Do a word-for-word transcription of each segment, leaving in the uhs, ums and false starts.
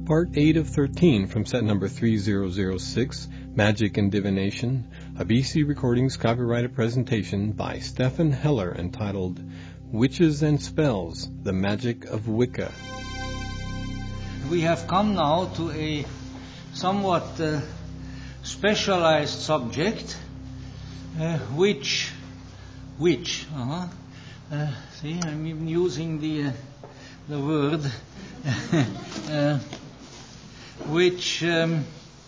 part eight of thirteen from set number three thousand six, Magic and Divination, a B C Recordings copyrighted presentation by Stephan Heller entitled Witches and Spells, The Magic of Wicca. We have come now to a somewhat uh, specialized subject, uh, which, which, uh-huh, uh, see, I'm even using the, uh, the word, uh, which um,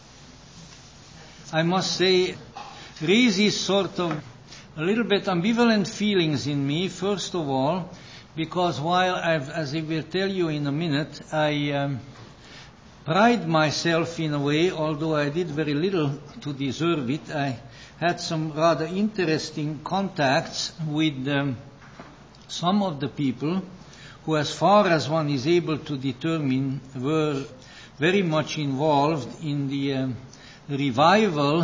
I must say raises sort of a little bit ambivalent feelings in me, first of all, because while I've, as I will tell you in a minute, I um, pride myself in a way, although I did very little to deserve it. I had some rather interesting contacts with um, some of the people who, as far as one is able to determine, were very much involved in the um, revival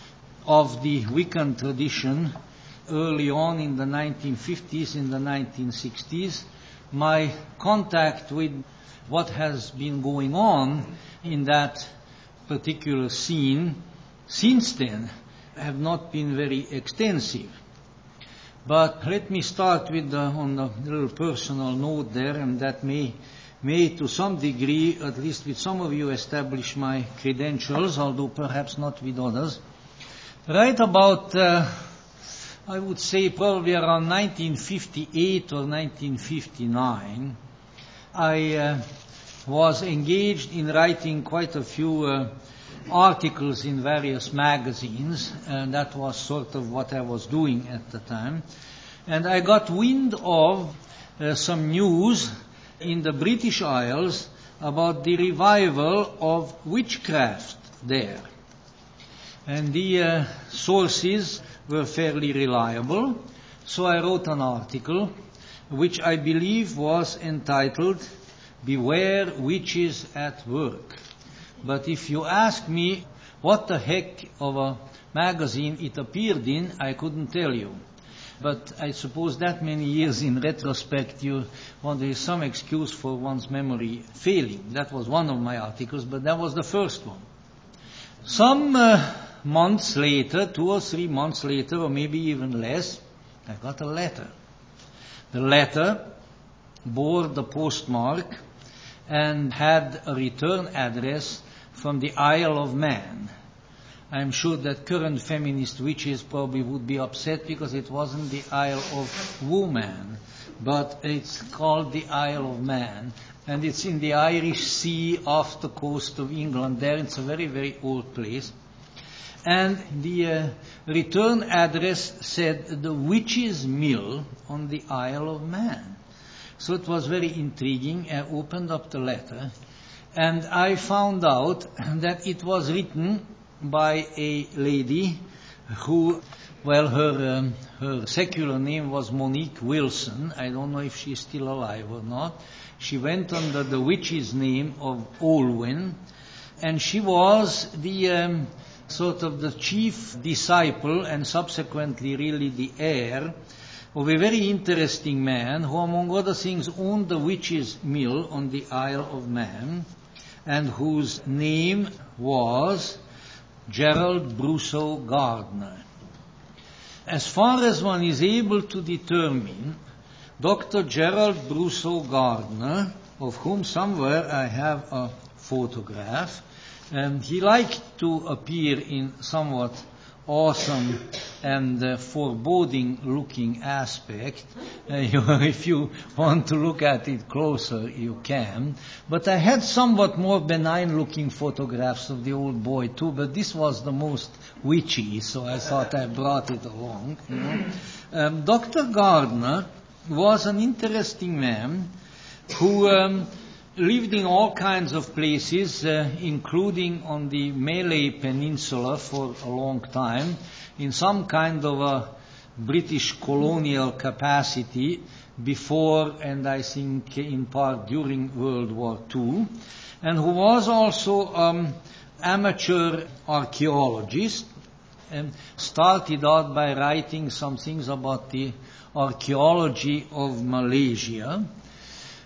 of the Wiccan tradition early on in the nineteen fifties, in the nineteen sixties. My contact with what has been going on in that particular scene since then have not been very extensive. But let me start with the, on a little personal note there, and that may, may to some degree, at least with some of you, establish my credentials, although perhaps not with others. Right about, uh, I would say probably around nineteen fifty-eight or nineteen fifty-nine, I uh, was engaged in writing quite a few uh, articles in various magazines, and that was sort of what I was doing at the time. And I got wind of uh, some news in the British Isles about the revival of witchcraft there. And the uh, sources were fairly reliable, so I wrote an article which I believe was entitled Beware Witches at Work. But if you ask me what the heck of a magazine it appeared in, I couldn't tell you. But I suppose that many years in retrospect, you, well, there is some excuse for one's memory failing. That was one of my articles, but that was the first one. Some uh, months later, two or three months later, or maybe even less, I got a letter. The letter bore the postmark and had a return address from the Isle of Man. I'm sure that current feminist witches probably would be upset because it wasn't the Isle of Woman, but it's called the Isle of Man, and it's in the Irish Sea off the coast of England there. It's a very, very old place. And the uh, return address said the Witch's Mill on the Isle of Man. So it was very intriguing. I opened up the letter, and I found out that it was written by a lady who, well, her um, her secular name was Monique Wilson. I don't know if she's still alive or not. She went under the witch's name of Olwen, and she was the um, sort of the chief disciple and subsequently really the heir of a very interesting man who, among other things, owned the witch's mill on the Isle of Man, and whose name was Gerald Brusso Gardner. As far as one is able to determine, Doctor Gerald Brusso Gardner, of whom somewhere I have a photograph, um, he liked to appear in somewhat awesome and uh, foreboding-looking aspect. Uh, you, if you want to look at it closer, you can. But I had somewhat more benign-looking photographs of the old boy too, but this was the most witchy, so I thought I brought it along. You know? um, Doctor Gardner was an interesting man who um, lived in all kinds of places, uh, including on the Malay Peninsula for a long time, in some kind of a British colonial capacity before, and I think in part during World War Two, and who was also um, amateur archaeologist, and started out by writing some things about the archaeology of Malaysia.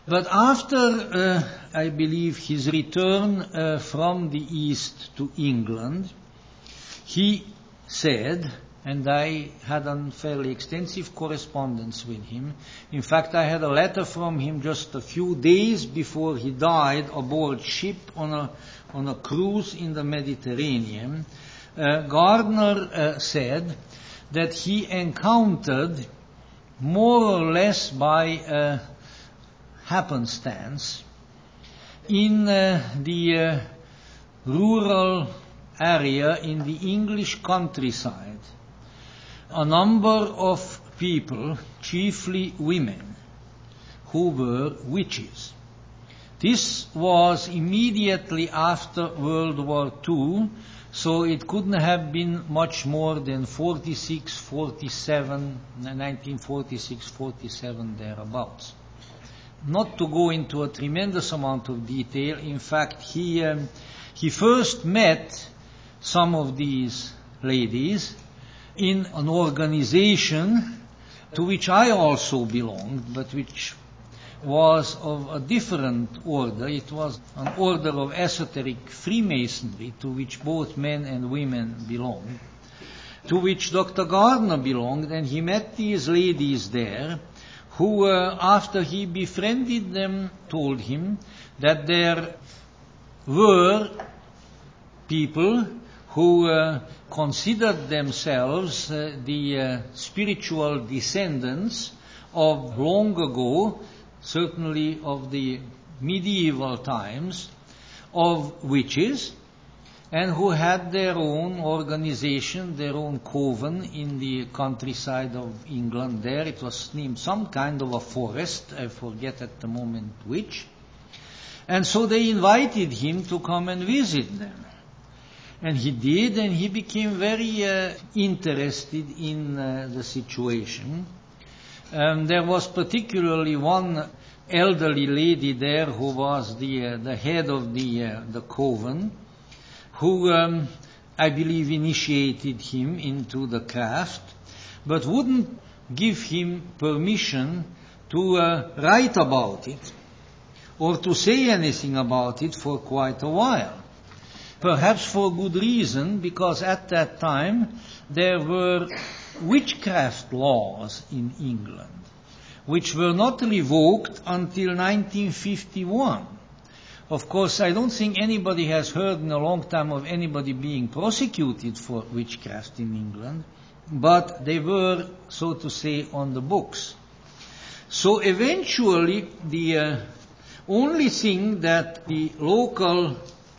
But after, uh, I believe, his return uh, from the East to England, he said, and I had a fairly extensive correspondence with him. In fact, I had a letter from him just a few days before he died aboard ship on a, on a cruise in the Mediterranean. Uh, Gardner uh, said that he encountered, more or less by uh, happenstance, in uh, the uh, rural area in the English countryside, a number of people, chiefly women, who were witches. This was immediately after World War Two, so it couldn't have been much more than forty-six, forty-seven, nineteen forty-six, forty-seven, thereabouts. Not to go into a tremendous amount of detail, in fact, he, um, he first met some of these ladies in an organization to which I also belonged, but which was of a different order. It was an order of esoteric Freemasonry to which both men and women belonged, to which Doctor Gardner belonged, and he met these ladies there who, uh, after he befriended them, told him that there were people who uh, considered themselves uh, the uh, spiritual descendants of long ago, certainly of the medieval times, of witches, and who had their own organization, their own coven in the countryside of England there. It was named some kind of a forest, I forget at the moment which. And so they invited him to come and visit them. And he did, and he became very uh, interested in uh, the situation. Um, there was particularly one elderly lady there who was the uh, the head of the uh, the coven, who um, I believe initiated him into the craft, but wouldn't give him permission to uh, write about it or to say anything about it for quite a while. Perhaps for good reason, because at that time there were witchcraft laws in England, which were not revoked until nineteen fifty-one. Of course, I don't think anybody has heard in a long time of anybody being prosecuted for witchcraft in England, but they were, so to say, on the books. So eventually, the uh, only thing that the local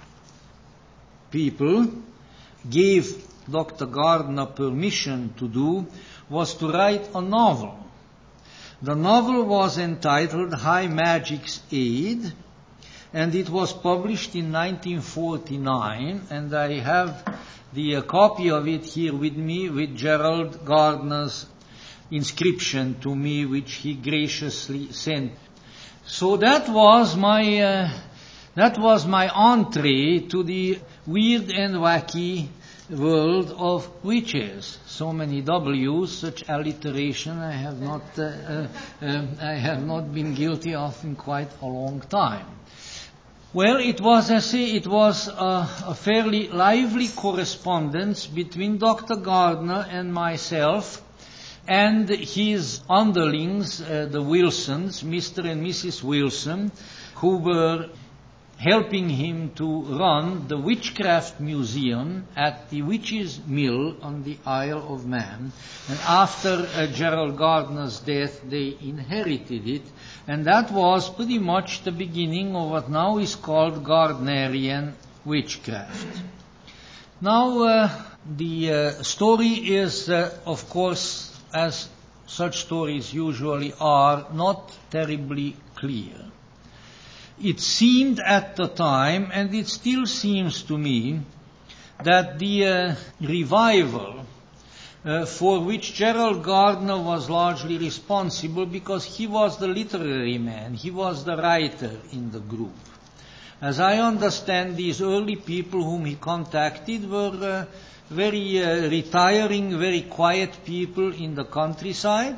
people gave Doctor Gardner permission to do was to write a novel. The novel was entitled High Magic's Aid, and it was published in nineteen forty-nine, and I have the uh, copy of it here with me, with Gerald Gardner's inscription to me, which he graciously sent. So that was my uh, that was my entree to the weird and wacky world of witches. So many W's, such alliteration I have not uh, uh, uh, I have not been guilty of in quite a long time. Well, it was, I say, it was a, a fairly lively correspondence between Doctor Gardner and myself and his underlings, uh, the Wilsons, Mister and Missus Wilson, who were helping him to run the Witchcraft Museum at the Witches' Mill on the Isle of Man. And after uh, Gerald Gardner's death, they inherited it. And that was pretty much the beginning of what now is called Gardnerian witchcraft. Now, uh, the uh, story is, uh, of course, as such stories usually are, not terribly clear. It seemed at the time, and it still seems to me, that the uh, revival uh, for which Gerald Gardner was largely responsible, because he was the literary man, he was the writer in the group. As I understand, these early people whom he contacted were uh, very uh, retiring, very quiet people in the countryside,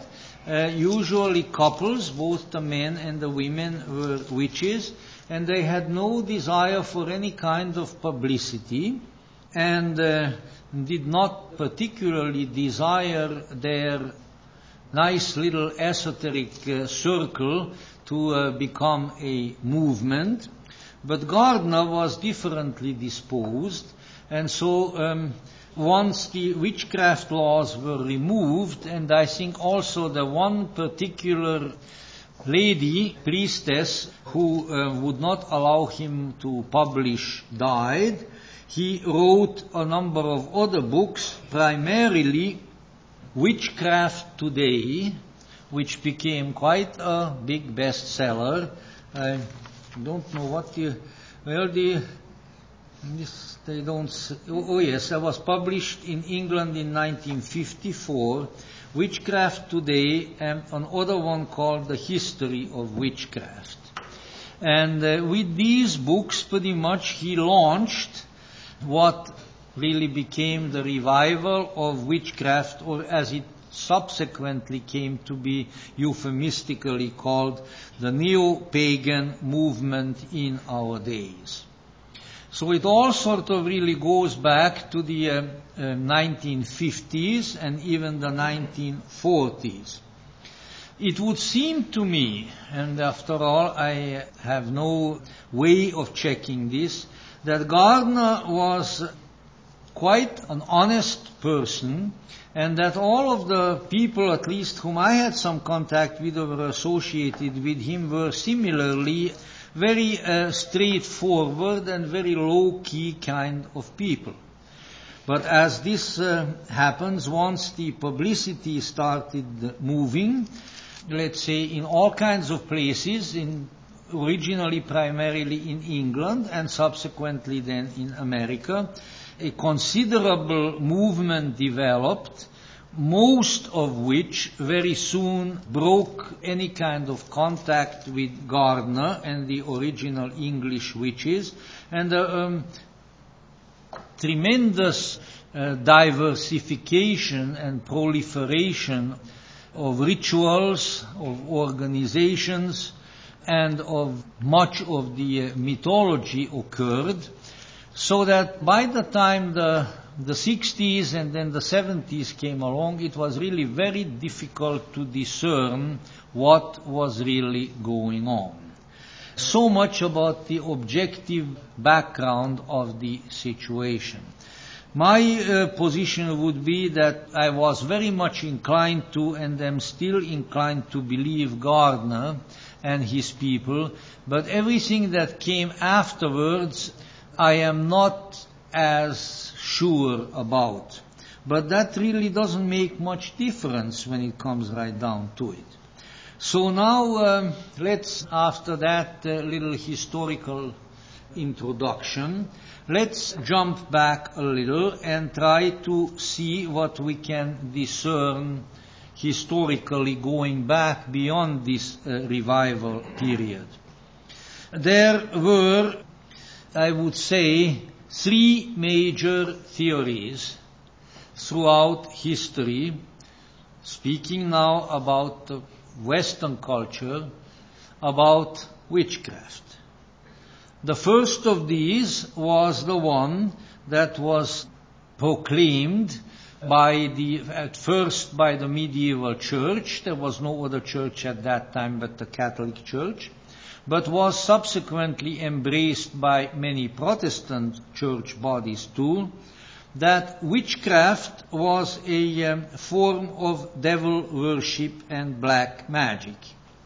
Uh, usually couples, both the men and the women were witches, and they had no desire for any kind of publicity, and uh, did not particularly desire their nice little esoteric uh, circle to uh, become a movement. But Gardner was differently disposed, and so um, once the witchcraft laws were removed, and I think also the one particular lady, priestess, who uh, would not allow him to publish died, he wrote a number of other books, primarily Witchcraft Today, which became quite a big bestseller. I don't know what the, well, the, this, they don't, oh, oh yes, it was published in England in nineteen fifty-four, Witchcraft Today, and another one called The History of Witchcraft. And uh, with these books, pretty much, he launched what really became the revival of witchcraft, or as it subsequently came to be euphemistically called, the neo-pagan movement in our days. So it all sort of really goes back to the uh, uh, nineteen fifties and even the nineteen forties. It would seem to me, and after all I have no way of checking this, that Gardner was quite an honest person, and that all of the people, at least whom I had some contact with or were associated with him, were similarly very uh, straightforward and very low-key kind of people. But as this uh, happens, once the publicity started moving, let's say in all kinds of places, in originally primarily in England and subsequently then in America, a considerable movement developed, most of which very soon broke any kind of contact with Gardner and the original English witches, and a um, tremendous uh, diversification and proliferation of rituals, of organizations, and of much of the uh, mythology occurred, so that by the time the the sixties and then the seventies came along, it was really very difficult to discern what was really going on. So much about the objective background of the situation. My uh, position would be that I was very much inclined to, and am still inclined to, believe Gardner and his people, but everything that came afterwards I am not as sure about. But that really doesn't make much difference when it comes right down to it. So now um, let's, after that uh, little historical introduction, let's jump back a little and try to see what we can discern historically going back beyond this uh, revival period. There were, I would say, three major theories throughout history, speaking now about the Western culture, about witchcraft. The first of these was the one that was proclaimed by the, at first by the medieval church. There was no other church at that time but the Catholic Church, but was subsequently embraced by many Protestant church bodies too, that witchcraft was a um, form of devil worship and black magic.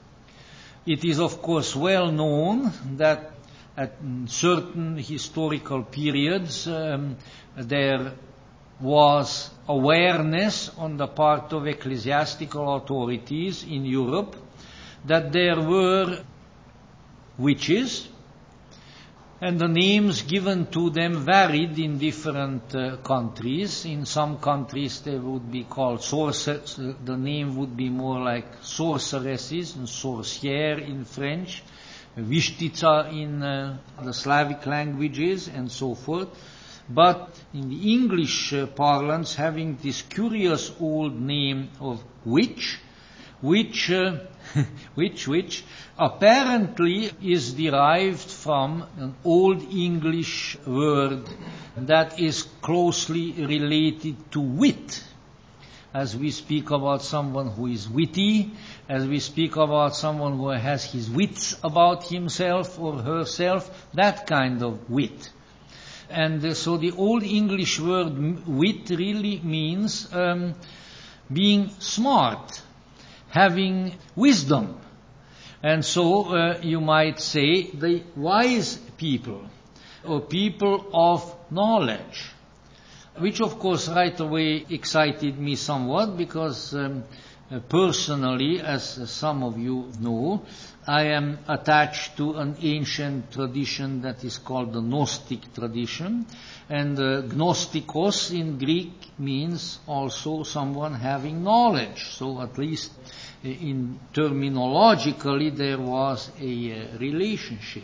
It is of course well known that at certain historical periods um, there was awareness on the part of ecclesiastical authorities in Europe that there were witches, and the names given to them varied in different uh, countries. In some countries they would be called sorcerers, the name would be more like sorceresses, and sorcières in French, Vishtica in uh, the Slavic languages, and so forth. But in the English uh, parlance, having this curious old name of witch which, uh, which, which apparently is derived from an Old English word that is closely related to wit. As we speak about someone who is witty, as we speak about someone who has his wits about himself or herself, that kind of wit. And uh, so the Old English word wit really means um, being smart, having wisdom. And so uh, you might say the wise people, or people of knowledge, which of course right away excited me somewhat because um, uh, personally, as uh, some of you know, I am attached to an ancient tradition that is called the Gnostic tradition, and uh, Gnostikos in Greek means also someone having knowledge, so at least uh, in terminologically there was a uh, relationship.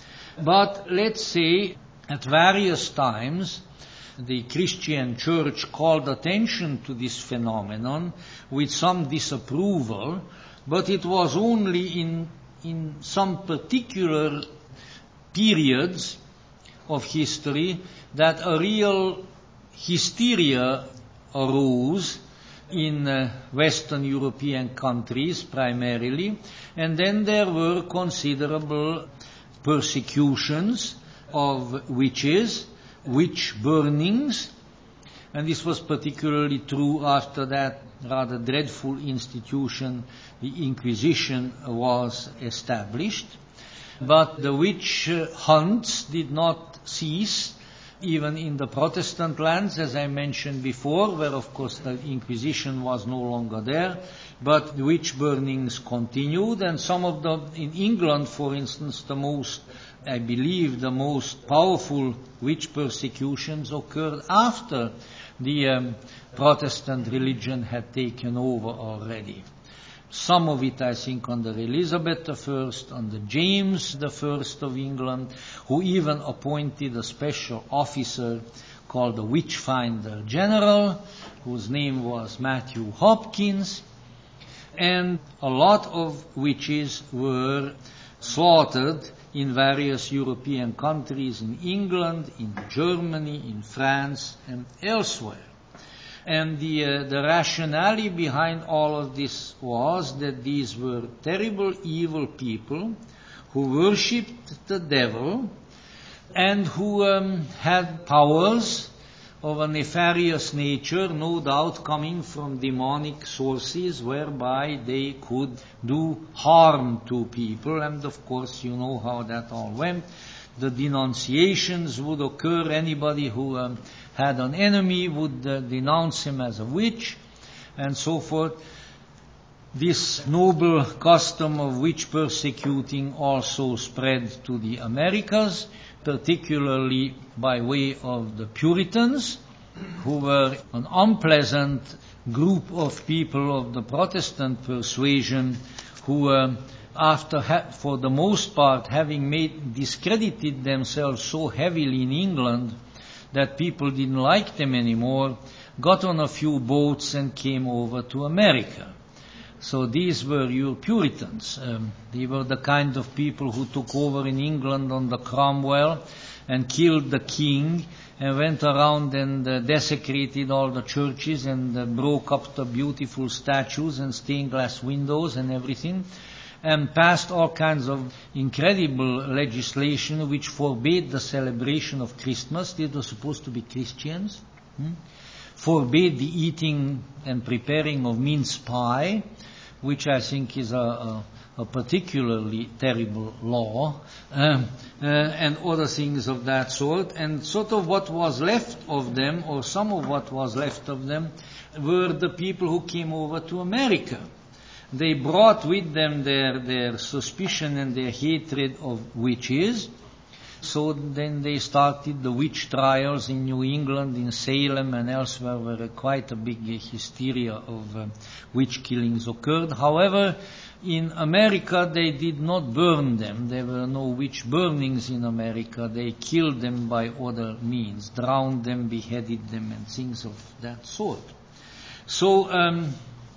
But let's say at various times the Christian church called attention to this phenomenon with some disapproval, but it was only in, in some particular periods of history that a real hysteria arose in uh, Western European countries primarily, and then there were considerable persecutions of witches, witch burnings, and this was particularly true after that rather dreadful institution, the Inquisition, was established. But the witch hunts did not cease, even in the Protestant lands, as I mentioned before, where of course the Inquisition was no longer there, but the witch burnings continued, and some of them, in England for instance, the most I believe the most powerful witch persecutions occurred after the um, Protestant religion had taken over already. Some of it, I think, under Elizabeth the First, under James the First of England, who even appointed a special officer called the Witchfinder General, whose name was Matthew Hopkins. And a lot of witches were slaughtered in various European countries, in England, in Germany, in France, and elsewhere. And the, uh, the rationale behind all of this was that these were terrible, evil people who worshipped the devil and who um, had powers of a nefarious nature, no doubt coming from demonic sources, whereby they could do harm to people. And of course, you know how that all went. The denunciations would occur. Anybody who um, had an enemy would uh, denounce him as a witch, and so forth. This noble custom of witch persecuting also spread to the Americas, particularly by way of the Puritans, who were an unpleasant group of people of the Protestant persuasion who, uh, after, ha- for the most part, having made discredited themselves so heavily in England that people didn't like them anymore, got on a few boats and came over to America. So these were your Puritans. Um, they were the kind of people who took over in England under Cromwell and killed the king and went around and uh, desecrated all the churches and uh, broke up the beautiful statues and stained glass windows and everything, and passed all kinds of incredible legislation which forbade the celebration of Christmas. They were supposed to be Christians. Hmm? Forbade the eating and preparing of mince pie, which I think is a, a, a particularly terrible law, um, uh, and other things of that sort. And sort of what was left of them, or some of what was left of them, were the people who came over to America. They brought with them their, their suspicion and their hatred of witches. So then they started the witch trials in New England, in Salem and elsewhere, where quite a big hysteria of uh, witch killings occurred. However, in America they did not burn them. There were no witch burnings in America. They killed them by other means, drowned them, beheaded them, and things of that sort. So um,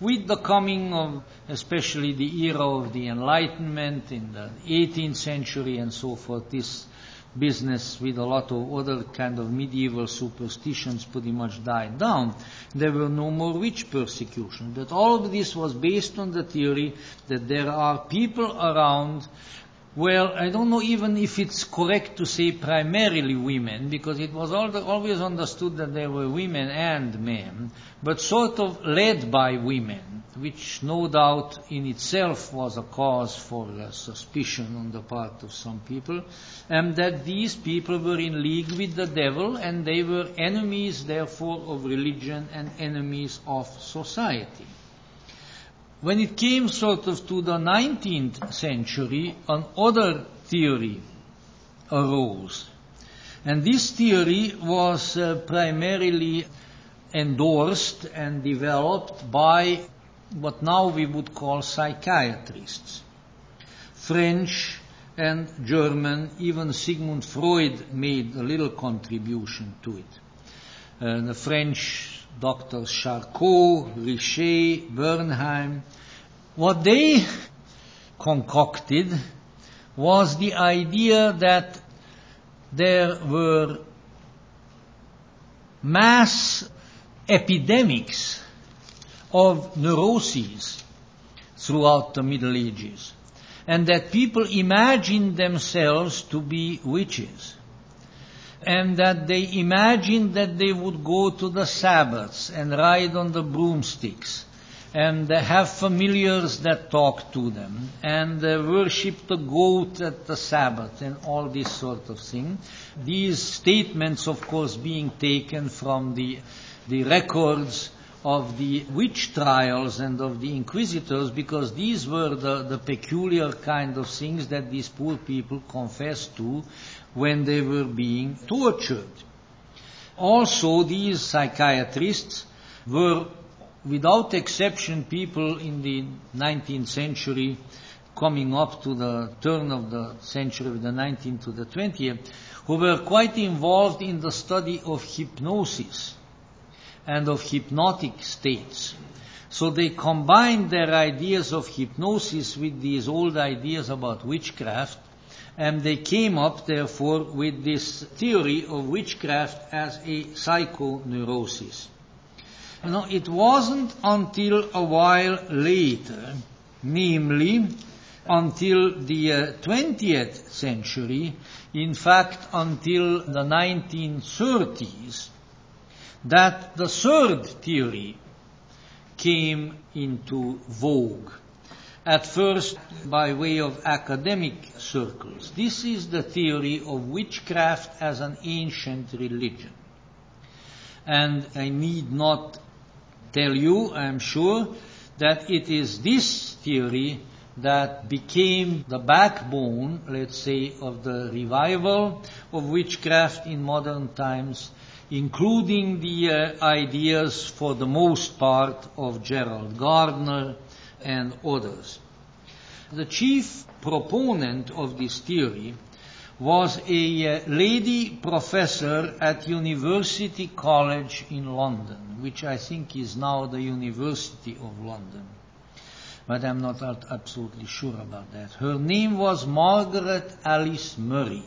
with the coming of especially the era of the Enlightenment in the eighteenth century and so forth, this business with a lot of other kind of medieval superstitions pretty much died down. There were no more witch persecution. But all of this was based on the theory that there are people around. Well, I don't know even if it's correct to say primarily women, because it was always understood that there were women and men, but sort of led by women, which no doubt in itself was a cause for uh, suspicion on the part of some people, and that these people were in league with the devil, and they were enemies, therefore, of religion and enemies of society. When it came sort of to the nineteenth century, another theory arose. And this theory was uh, primarily endorsed and developed by what now we would call psychiatrists. French and German, even Sigmund Freud made a little contribution to it. Uh, the French Doctors Charcot, Richet, Bernheim, what they concocted was the idea that there were mass epidemics of neuroses throughout the Middle Ages, and that people imagined themselves to be witches, and that they imagined that they would go to the Sabbaths and ride on the broomsticks and uh, have familiars that talk to them and uh, worship the goat at the Sabbath and all this sort of thing. These statements, of course, being taken from the, the records of the witch trials and of the inquisitors, because these were the, the peculiar kind of things that these poor people confessed to when they were being tortured. Also, these psychiatrists were, without exception, people in the nineteenth century, coming up to the turn of the century, of the nineteenth to the twentieth, who were quite involved in the study of hypnosis and of hypnotic states. So they combined their ideas of hypnosis with these old ideas about witchcraft, and they came up, therefore, with this theory of witchcraft as a psychoneurosis. You know, it wasn't until a while later, namely until the uh, twentieth century, in fact until the nineteen thirties, that the third theory came into vogue. At first, by way of academic circles. This is the theory of witchcraft as an ancient religion. And I need not tell you, I am sure, that it is this theory that became the backbone, let's say, of the revival of witchcraft in modern times, including the uh, ideas, for the most part, of Gerald Gardner and others. The chief proponent of this theory was a uh, lady professor at University College in London, which I think is now the University of London. But I'm not absolutely sure about that. Her name was Margaret Alice Murray.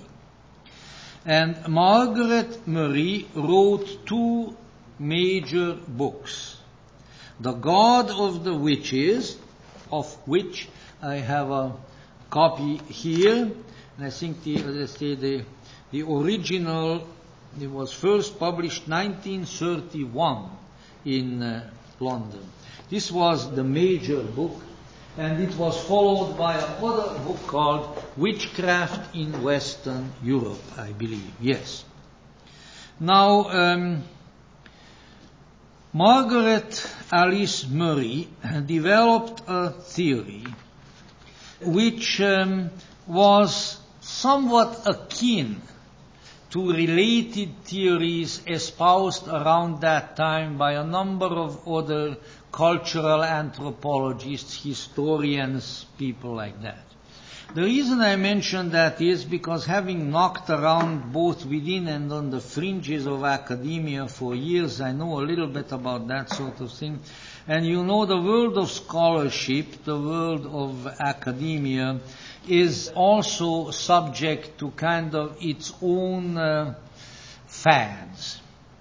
And Margaret Murray wrote two major books. The God of the Witches, of which I have a copy here, and I think the, let's say the, the original, it was first published nineteen thirty-one in uh, London. This was the major book, and it was followed by another book called Witchcraft in Western Europe, I believe. Yes. Now, um, Margaret Alice Murray developed a theory which um, was somewhat akin to related theories espoused around that time by a number of other cultural anthropologists, historians, people like that. The reason I mention that is because, having knocked around both within and on the fringes of academia for years, I know a little bit about that sort of thing. And you know, the world of scholarship, the world of academia, is also subject to kind of its own uh, fads.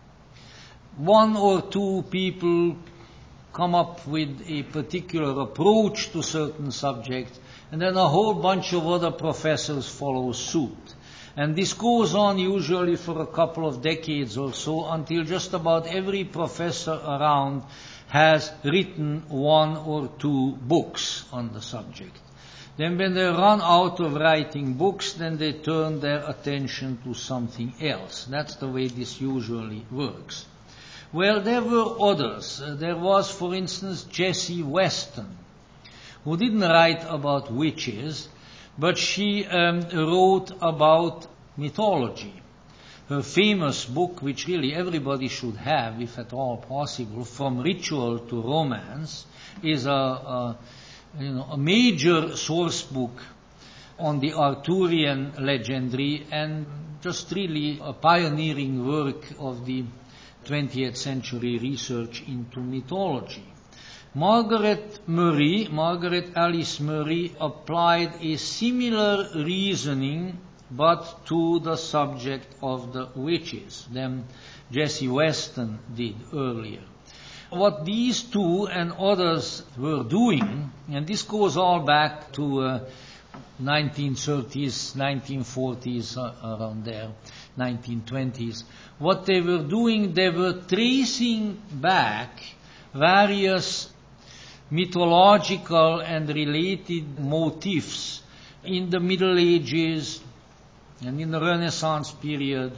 One or two people come up with a particular approach to certain subjects, and then a whole bunch of other professors follow suit. And this goes on usually for a couple of decades or so, until just about every professor around has written one or two books on the subject. Then when they run out of writing books, then they turn their attention to something else. That's the way this usually works. Well, there were others. Uh, there was, for instance, Jessie Weston, who didn't write about witches, but she um, wrote about mythology. Her famous book, which really everybody should have, if at all possible, From Ritual to Romance, is a, a, you know, a major source book on the Arthurian legendary, and just really a pioneering work of the twentieth century research into mythology. Margaret Murray, Margaret Alice Murray, applied a similar reasoning, but to the subject of the witches, than Jessie Weston did earlier. What these two and others were doing, and this goes all back to uh, nineteen thirties, nineteen forties, uh, around there, nineteen twenties, what they were doing, they were tracing back various mythological and related motifs in the Middle Ages and in the Renaissance period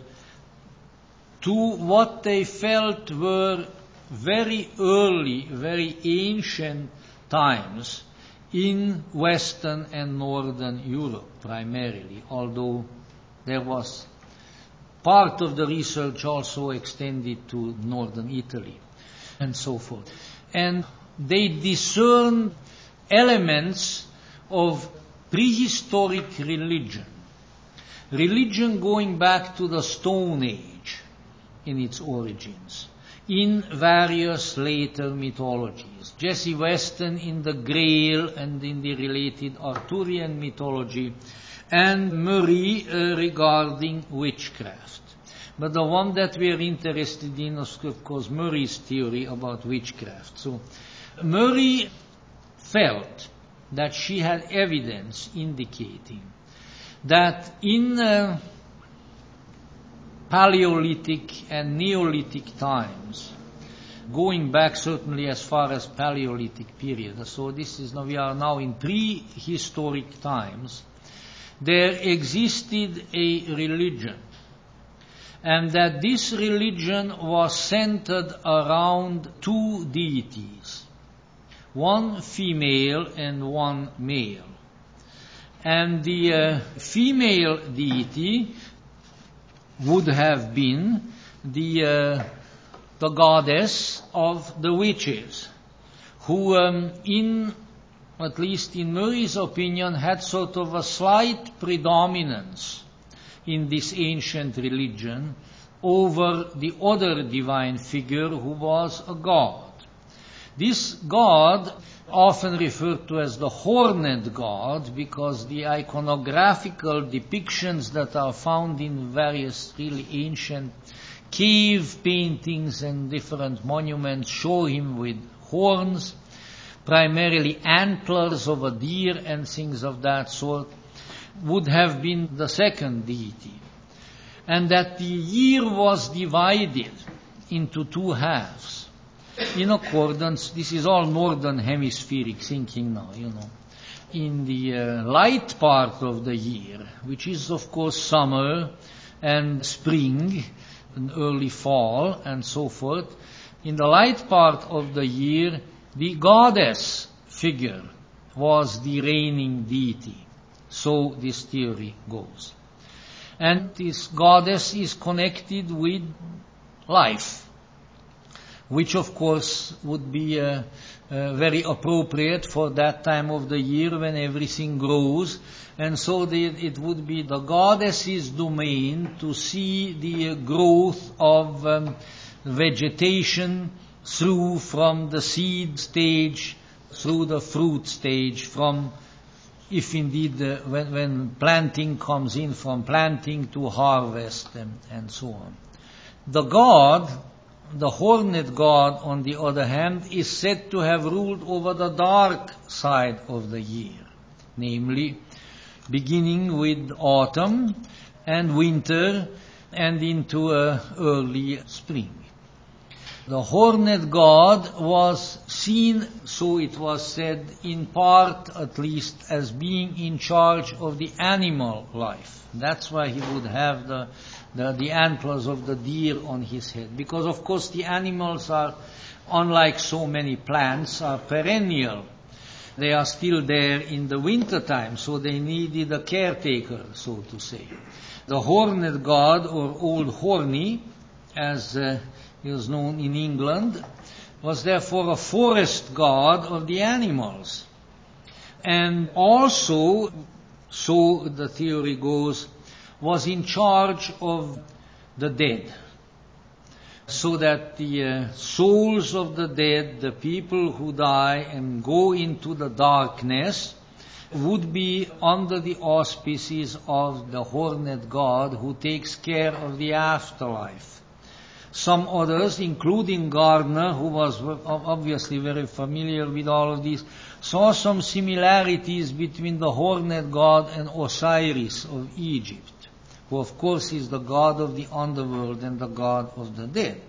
to what they felt were very early, very ancient times in Western and Northern Europe primarily, although there was part of the research also extended to Northern Italy and so forth. And they discerned elements of prehistoric religion, religion going back to the Stone Age in its origins, in various later mythologies. Jessie Weston in the Grail and in the related Arthurian mythology, and Murray uh, regarding witchcraft. But the one that we are interested in is, of course, Murray's theory about witchcraft. So Murray felt that she had evidence indicating that in uh, Paleolithic and Neolithic times, going back certainly as far as Paleolithic period, so this is now, we are now in prehistoric times, there existed a religion, and that this religion was centered around two deities, one female and one male. And the uh, female deity would have been the, uh, the goddess of the witches, who um, in, at least in Murray's opinion, had sort of a slight predominance in this ancient religion over the other divine figure who was a god. This god, often referred to as the horned god, because the iconographical depictions that are found in various really ancient cave paintings and different monuments show him with horns, primarily antlers of a deer and things of that sort, would have been the second deity. And that the year was divided into two halves. In accordance, this is all northern hemispheric thinking now, you know. In the uh, light part of the year, which is of course summer and spring and early fall and so forth, in the light part of the year, the goddess figure was the reigning deity. So this theory goes. And this goddess is connected with life, which of course would be uh, uh, very appropriate for that time of the year when everything grows. And so the, it would be the goddess's domain to see the uh, growth of um, vegetation, through from the seed stage, through the fruit stage, from, if indeed, uh, when, when planting comes in, from planting to harvest, and, and so on. The god, the horned god, on the other hand, is said to have ruled over the dark side of the year, namely, beginning with autumn and winter and into uh, early spring. The horned god was seen, so it was said, in part at least, as being in charge of the animal life. That's why he would have the, the, the antlers of the deer on his head. Because, of course, the animals are, unlike so many plants, are perennial. They are still there in the winter time, so they needed a caretaker, so to say. The horned god, or Old Horny, as uh, he was known in England, was therefore a forest god of the animals. And also, so the theory goes, was in charge of the dead. So that the uh, souls of the dead, the people who die and go into the darkness, would be under the auspices of the horned god who takes care of the afterlife. Some others, including Gardner, who was obviously very familiar with all of this, saw some similarities between the horned god and Osiris of Egypt, who of course is the god of the underworld and the god of the dead.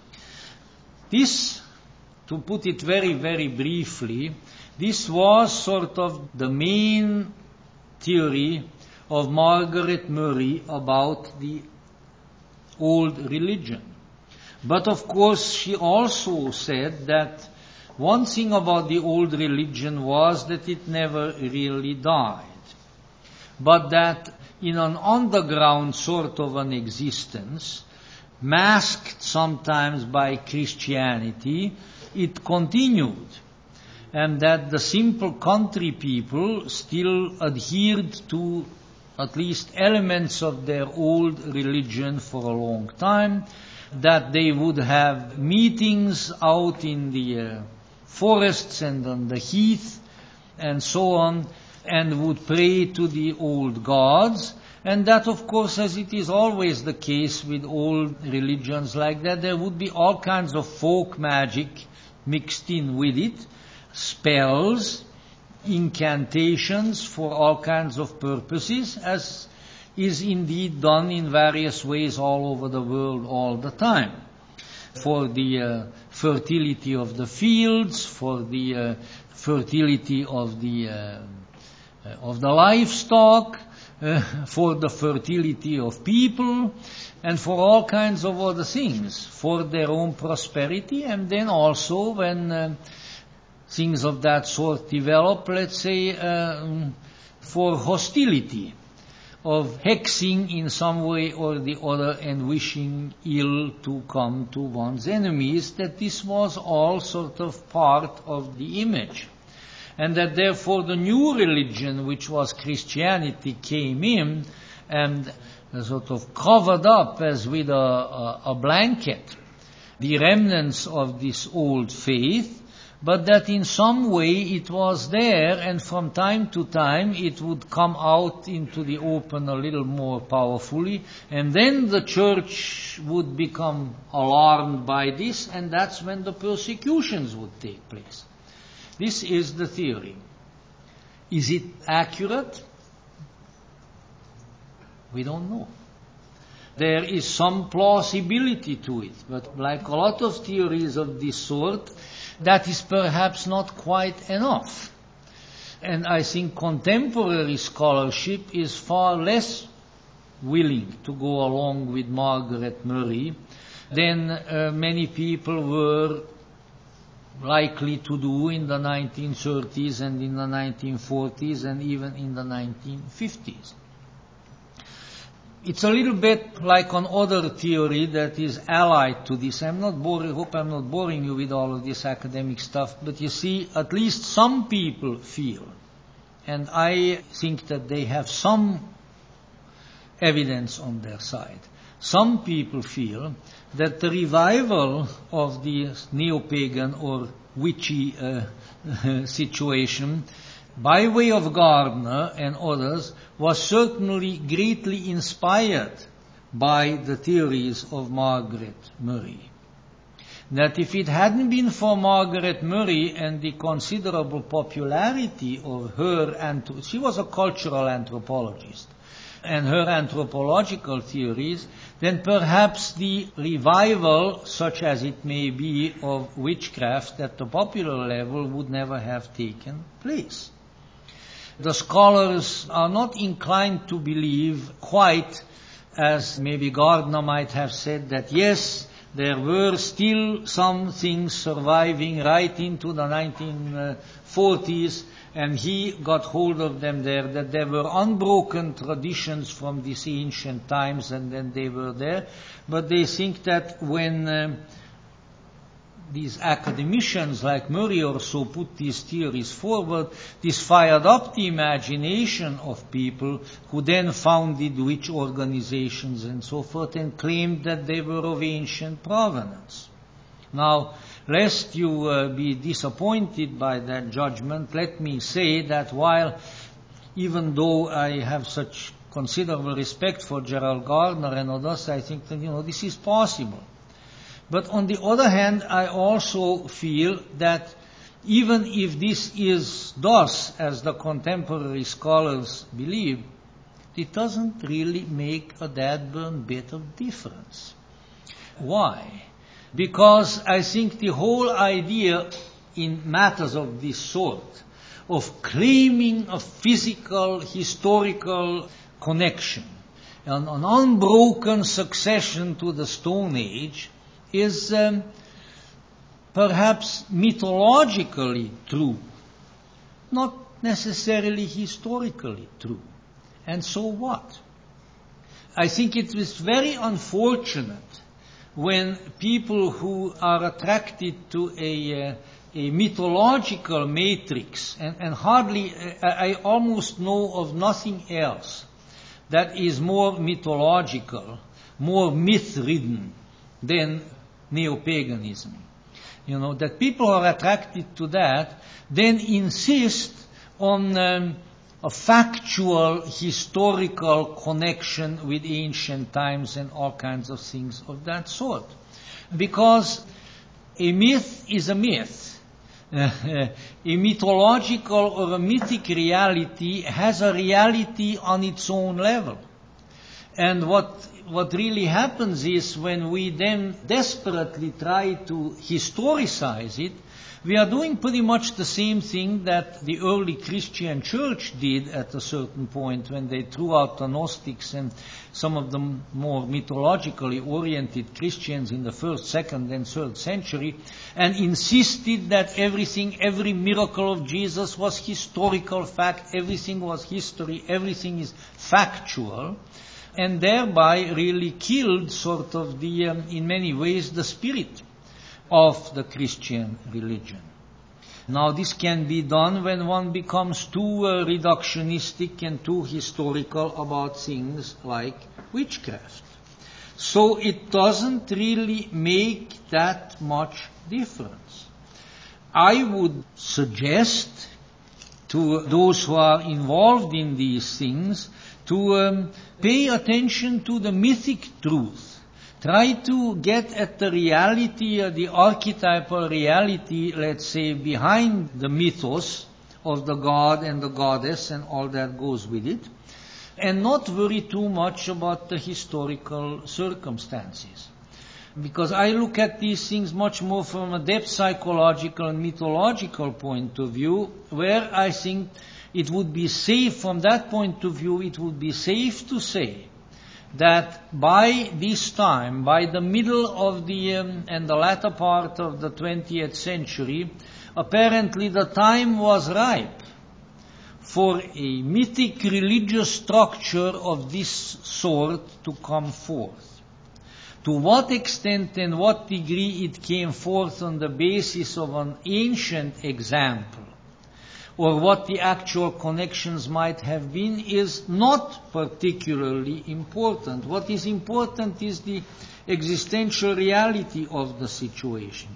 This, to put it very, very briefly, this was sort of the main theory of Margaret Murray about the old religion. But of course she also said that one thing about the old religion was that it never really died, but that in an underground sort of an existence, masked sometimes by Christianity, it continued, and that the simple country people still adhered to at least elements of their old religion for a long time, that they would have meetings out in the uh, forests and on the heath and so on, and would pray to the old gods, and that, of course, as it is always the case with old religions like that, there would be all kinds of folk magic mixed in with it, spells, incantations for all kinds of purposes, as is indeed done in various ways all over the world all the time. For the uh, fertility of the fields, for the uh, fertility of the uh, of the livestock, uh, for the fertility of people, and for all kinds of other things, for their own prosperity, and then also when uh, things of that sort develop, let's say, uh, for hostility, of hexing in some way or the other and wishing ill to come to one's enemies, that this was all sort of part of the image. And that therefore the new religion, which was Christianity, came in and sort of covered up as with a, a, a blanket the remnants of this old faith, but that in some way it was there, and from time to time it would come out into the open a little more powerfully, and then the church would become alarmed by this, and that's when the persecutions would take place. This is the theory. Is it accurate? We don't know. There is some plausibility to it, but like a lot of theories of this sort, that is perhaps not quite enough. And I think contemporary scholarship is far less willing to go along with Margaret Murray than uh, many people were likely to do in the nineteen thirties and in the nineteen forties and even in the nineteen fifties. It's a little bit like another theory that is allied to this. I'm not boring, hope I'm not boring you with all of this academic stuff, but you see, at least some people feel, and I think that they have some evidence on their side, some people feel that the revival of the neo-pagan or witchy uh, situation by way of Gardner and others was certainly greatly inspired by the theories of Margaret Murray. That if it hadn't been for Margaret Murray and the considerable popularity of her, and she was a cultural anthropologist, and her anthropological theories, then perhaps the revival, such as it may be, of witchcraft at the popular level would never have taken place. The scholars are not inclined to believe quite as maybe Gardner might have said that yes, there were still some things surviving right into the nineteen forties, and he got hold of them there, that there were unbroken traditions from these ancient times, and then they were there. But they think that when uh, these academicians like Murray or so put these theories forward, this fired up the imagination of people who then founded witch organizations and so forth and claimed that they were of ancient provenance. Now, lest you uh, be disappointed by that judgment, let me say that while, even though I have such considerable respect for Gerald Gardner and others, I think that, you know, this is possible. But on the other hand, I also feel that even if this is thus, as the contemporary scholars believe, it doesn't really make a dadburn bit of difference. Why? Because I think the whole idea in matters of this sort, of claiming a physical, historical connection, an, an unbroken succession to the Stone Age, is um, perhaps mythologically true, not necessarily historically true. And so what? I think it is very unfortunate when people who are attracted to a, uh, a mythological matrix, and, and hardly, I, I almost know of nothing else that is more mythological, more myth-ridden than neo-paganism. You know, that people are attracted to that, then insist on um, a factual, historical connection with ancient times and all kinds of things of that sort. Because a myth is a myth. Uh, a mythological or a mythic reality has a reality on its own level. And what what really happens is when we then desperately try to historicize it, we are doing pretty much the same thing that the early Christian church did at a certain point when they threw out the Gnostics and some of the more mythologically oriented Christians in the first, second, and third century, and insisted that everything, every miracle of Jesus was historical fact, everything was history, everything is factual, and thereby really killed sort of the, um, in many ways, the spirit of the Christian religion. Now this can be done when one becomes too uh, reductionistic and too historical about things like witchcraft. So it doesn't really make that much difference. I would suggest to those who are involved in these things to um, pay attention to the mythic truth. Try to get at the reality, uh, the archetypal reality, let's say, behind the mythos of the god and the goddess and all that goes with it, and not worry too much about the historical circumstances. Because I look at these things much more from a depth psychological and mythological point of view, where I think it would be safe, from that point of view, it would be safe to say that by this time, by the middle of the um, and the latter part of the twentieth century, apparently the time was ripe for a mythic religious structure of this sort to come forth. To what extent and what degree it came forth on the basis of an ancient example, or what the actual connections might have been is not particularly important. What is important is the existential reality of the situation.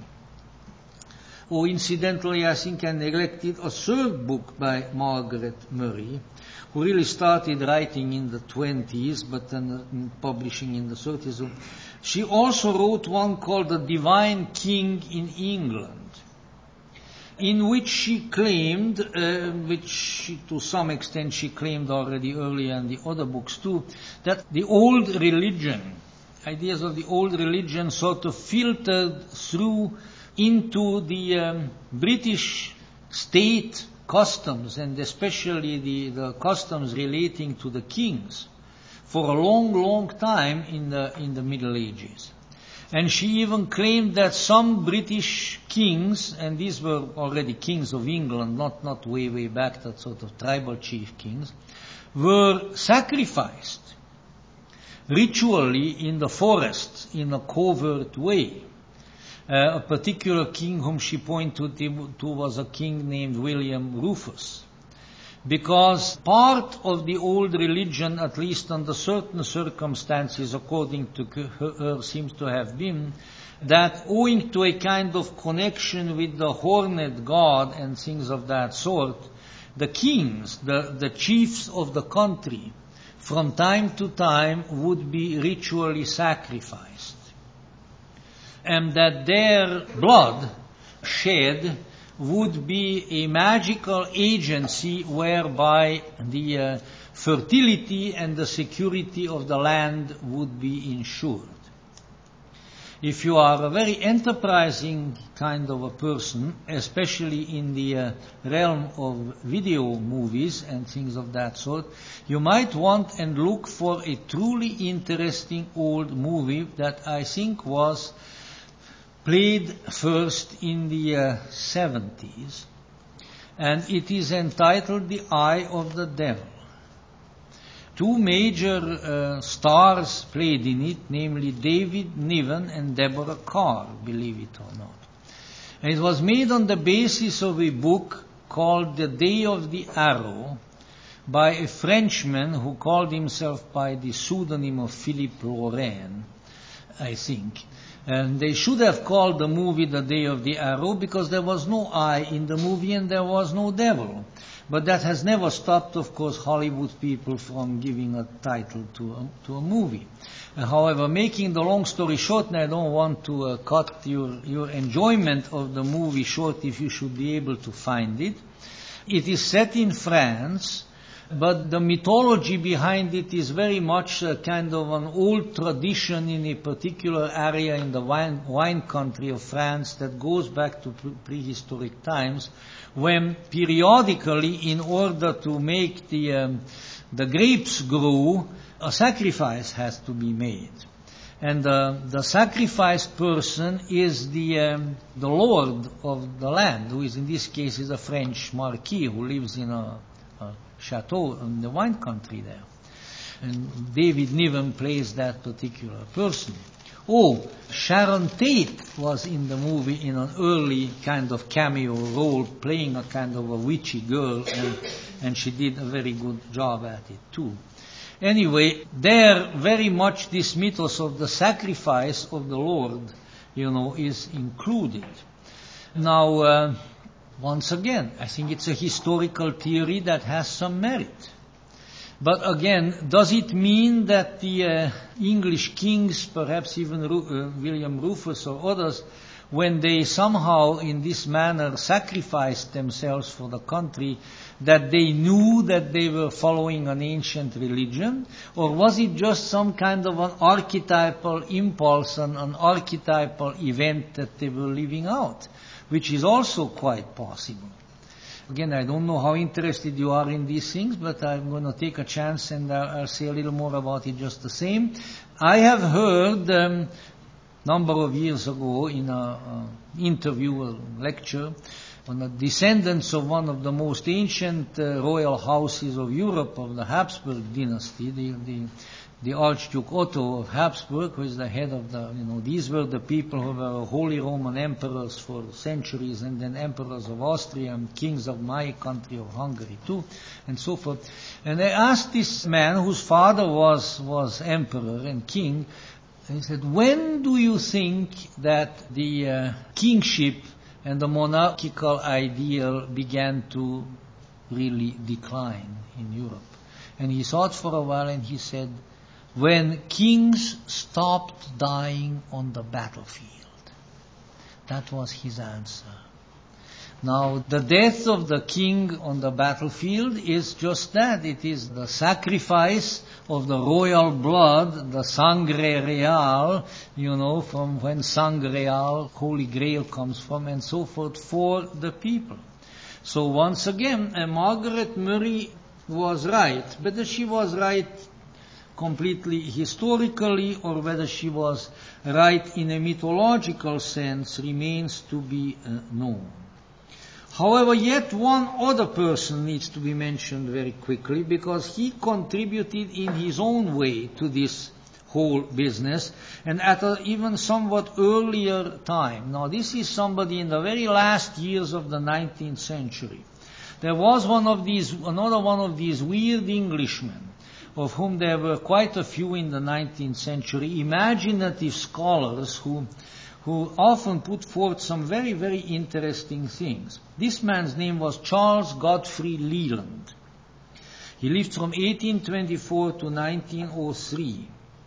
Oh, incidentally, I think I neglected a third book by Margaret Murray, who really started writing in the twenties, but then publishing in the thirties. She also wrote one called The Divine King in England, in which she claimed, uh, which she, to some extent she claimed already earlier in the other books too, that the old religion, ideas of the old religion sort of filtered through into the um, British state customs, and especially the, the customs relating to the kings, for a long, long time in the, in the Middle Ages. And she even claimed that some British kings, and these were already kings of England, not, not way, way back, that sort of tribal chief kings, were sacrificed ritually in the forest in a covert way. Uh, a particular king whom she pointed to was a king named William Rufus, because part of the old religion, at least under certain circumstances, according to her, seems to have been that owing to a kind of connection with the horned god and things of that sort, the kings, the, the chiefs of the country, from time to time would be ritually sacrificed, and that their blood shed would be a magical agency whereby the uh, fertility and the security of the land would be ensured. If you are a very enterprising kind of a person, especially in the uh, realm of video movies and things of that sort, you might want and look for a truly interesting old movie that I think was played first in the uh, seventies, and it is entitled The Eye of the Devil. Two major uh, stars played in it, namely David Niven and Deborah Carr, believe it or not. And it was made on the basis of a book called The Day of the Arrow by a Frenchman who called himself by the pseudonym of Philippe Lorrain, I think. And they should have called the movie The Day of the Arrow because there was no eye in the movie and there was no devil. But that has never stopped, of course, Hollywood people from giving a title to a, to a movie. Uh, however, making the long story short, and I don't want to uh, cut your, your enjoyment of the movie short if you should be able to find it. It is set in France, but the mythology behind it is very much a kind of an old tradition in a particular area in the wine, wine country of France that goes back to pre- prehistoric times, when periodically, in order to make the, um, the grapes grow, a sacrifice has to be made. And uh, the sacrificed person is the, um, the lord of the land, who is in this case is a French marquis who lives in a, a chateau in the wine country there. And David Niven plays that particular person. Oh, Sharon Tate was in the movie in an early kind of cameo role, playing a kind of a witchy girl, and, and she did a very good job at it too. Anyway, there very much this mythos of the sacrifice of the Lord, you know, is included. Now, uh, once again, I think it's a historical theory that has some merit. But again, does it mean that the uh, English kings, perhaps even Ru- uh, William Rufus or others, when they somehow in this manner sacrificed themselves for the country, that they knew that they were following an ancient religion? Or was it just some kind of an archetypal impulse and an archetypal event that they were living out, which is also quite possible? Again, I don't know how interested you are in these things, but I'm going to take a chance and I'll, I'll say a little more about it just the same. I have heard a um, number of years ago in an interview, a lecture, on the descendants of one of the most ancient uh, royal houses of Europe, of the Habsburg dynasty, the, the the Archduke Otto of Habsburg, who is the head of the, you know, these were the people who were Holy Roman emperors for centuries, and then emperors of Austria and kings of my country of Hungary too, and so forth. And they asked this man, whose father was, was emperor and king, and he said, when do you think that the uh, kingship and the monarchical ideal began to really decline in Europe? And he thought for a while and he said, when kings stopped dying on the battlefield. That was his answer. Now, the death of the king on the battlefield is just that. It is the sacrifice of the royal blood, the sangre real, you know, from when sangre real, Holy Grail, comes from, and so forth, for the people. So once again, uh, Margaret Murray was right. Whether she was right completely historically or whether she was right in a mythological sense remains to be uh, known. However, yet one other person needs to be mentioned very quickly, because he contributed in his own way to this whole business, and at an even somewhat earlier time. Now, this is somebody in the very last years of the nineteenth century. There was one of these, another one of these weird Englishmen, of whom there were quite a few in the nineteenth century, imaginative scholars who who often put forth some very, very interesting things. This man's name was Charles Godfrey Leland. He lived from eighteen twenty-four to nineteen oh three.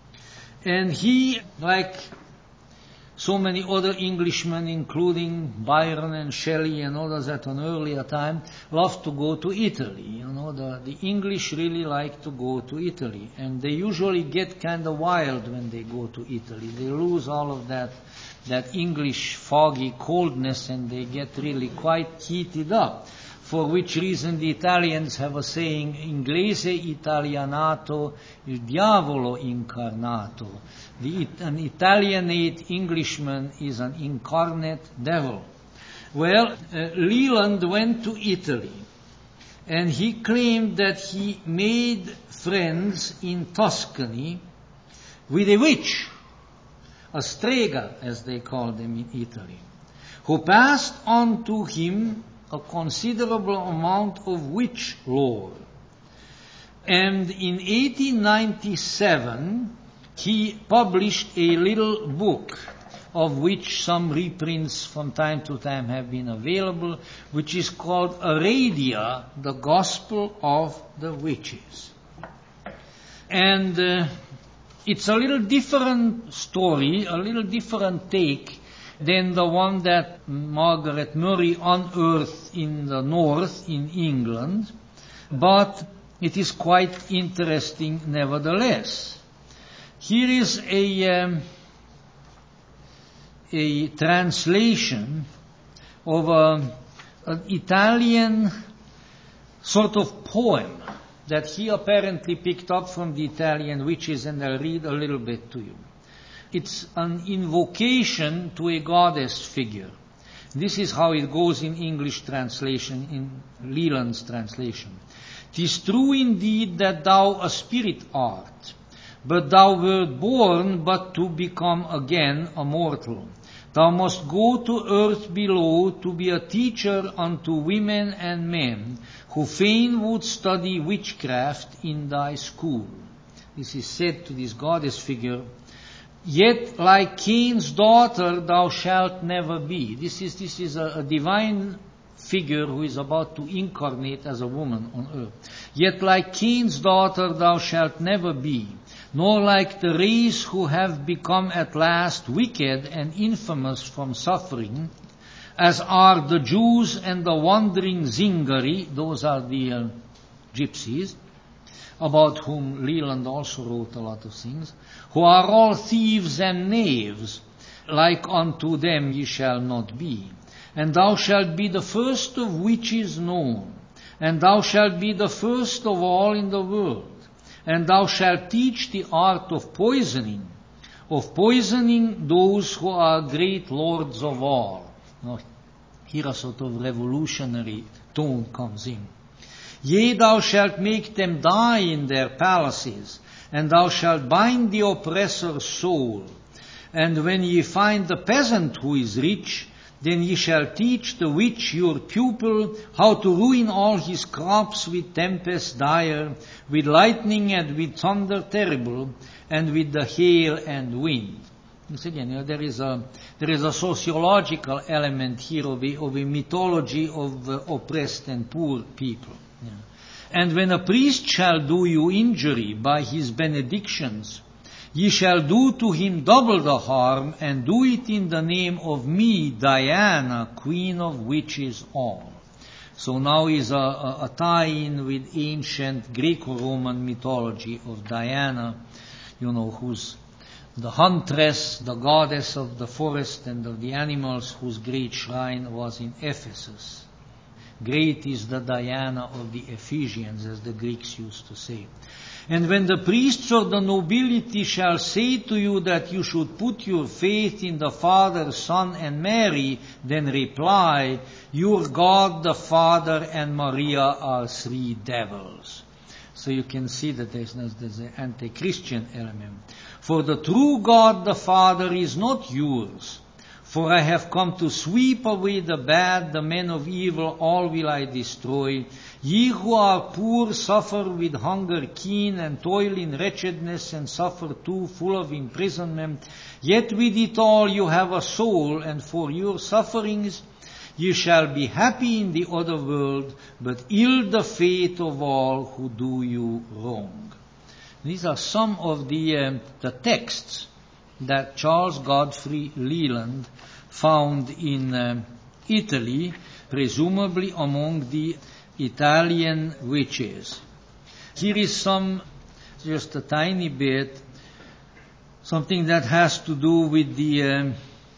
And he, like so many other Englishmen, including Byron and Shelley and others at an earlier time, loved to go to Italy. You know, the, the English really like to go to Italy. And they usually get kind of wild when they go to Italy. They lose all of that that English foggy coldness, and they get really quite heated up. For which reason the Italians have a saying, Inglese italianato, il diavolo incarnato. The, an Italianate Englishman is an incarnate devil. Well, uh, Leland went to Italy, and he claimed that he made friends in Tuscany with a witch, a strega, as they call them in Italy, who passed on to him a considerable amount of witch lore. And in eighteen ninety-seven, he published a little book, of which some reprints from time to time have been available, which is called Aradia, the Gospel of the Witches. And uh, it's a little different story, a little different take than the one that Margaret Murray unearthed in the north in England, but it is quite interesting nevertheless. Here is a, um, a translation of a, an Italian sort of poem that he apparently picked up from the Italian witches, and I'll read a little bit to you. It's an invocation to a goddess figure. This is how it goes in English translation, in Leland's translation. "'Tis true indeed that thou a spirit art, but thou wert born but to become again a mortal. Thou must go to earth below to be a teacher unto women and men, who fain would study witchcraft in thy school." This is said to this goddess figure. "Yet like Cain's daughter thou shalt never be." This is, this is a, a divine figure who is about to incarnate as a woman on earth. "Yet like Cain's daughter thou shalt never be, nor like the race who have become at last wicked and infamous from suffering, as are the Jews and the wandering Zingari," those are the uh, gypsies, about whom Leland also wrote a lot of things, "who are all thieves and knaves, like unto them ye shall not be. And thou shalt be the first of witches known, and thou shalt be the first of all in the world. And thou shalt teach the art of poisoning, of poisoning those who are great lords of all." Now, here a sort of revolutionary tone comes in. "Yea, thou shalt make them die in their palaces, and thou shalt bind the oppressor's soul. And when ye find the peasant who is rich, then ye shall teach the witch your pupil how to ruin all his crops with tempest dire, with lightning and with thunder terrible, and with the hail and wind. Once again, you know, there is a there is a sociological element here of a, of a mythology of uh, oppressed and poor people. Yeah. And when a priest shall do you injury by his benedictions, ye shall do to him double the harm, and do it in the name of me, Diana, queen of witches all. So now is a, a, a tie-in with ancient Greco-Roman mythology of Diana, you know, who's the huntress, the goddess of the forest and of the animals, whose great shrine was in Ephesus. Great is the Diana of the Ephesians, as the Greeks used to say. And when the priests or the nobility shall say to you that you should put your faith in the Father, Son, and Mary, then reply, your God, the Father, and Maria are three devils. So you can see that there's, there's an anti-Christian element. For the true God, the Father, is not yours. For I have come to sweep away the bad, the men of evil, all will I destroy. Ye who are poor suffer with hunger keen, and toil in wretchedness, and suffer too, full of imprisonment. Yet with it all you have a soul, and for your sufferings ye shall be happy in the other world, but ill the fate of all who do you wrong. These are some of the, um, the texts that Charles Godfrey Leland found in um, Italy, presumably among the Italian witches. Here is some, just a tiny bit, something that has to do with the, um,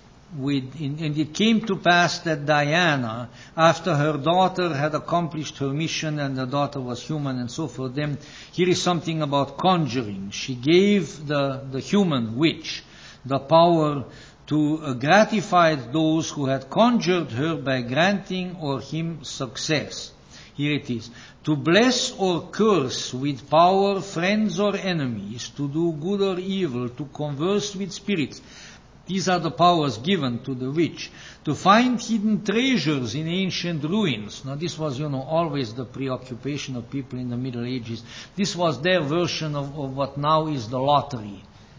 with, in, and it came to pass that Diana, after her daughter had accomplished her mission, and the daughter was human and so forth, then here is something about conjuring. She gave the, the human witch the power to uh, gratify those who had conjured her by granting or him success. Here it is. To bless or curse with power friends or enemies, to do good or evil, to converse with spirits. These are the powers given to the witch. To find hidden treasures in ancient ruins. Now this was, you know, always the preoccupation of people in the Middle Ages. This was their version of, of what now is the lottery.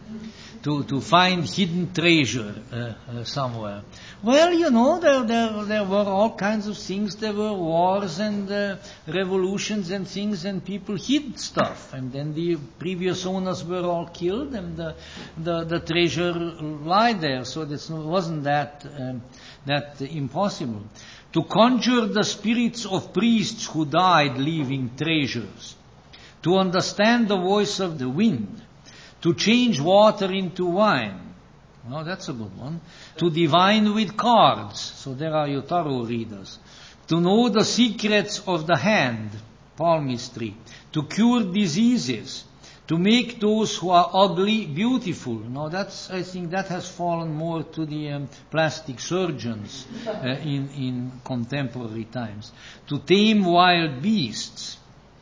To, to find hidden treasure uh, uh, somewhere. Well, you know, there, there, there were all kinds of things. There were wars and uh, revolutions and things, and people hid stuff. And then the previous owners were all killed, and the, the, the treasure lied there. So it wasn't that, um, that impossible. To conjure the spirits of priests who died, leaving treasures. To understand the voice of the wind. To change water into wine. Oh, that's a good one. To divine with cards. So there are your tarot readers. To know the secrets of the hand. Palmistry. To cure diseases. To make those who are ugly beautiful. Now that's, I think that has fallen more to the um, plastic surgeons uh, in, in contemporary times. To tame wild beasts.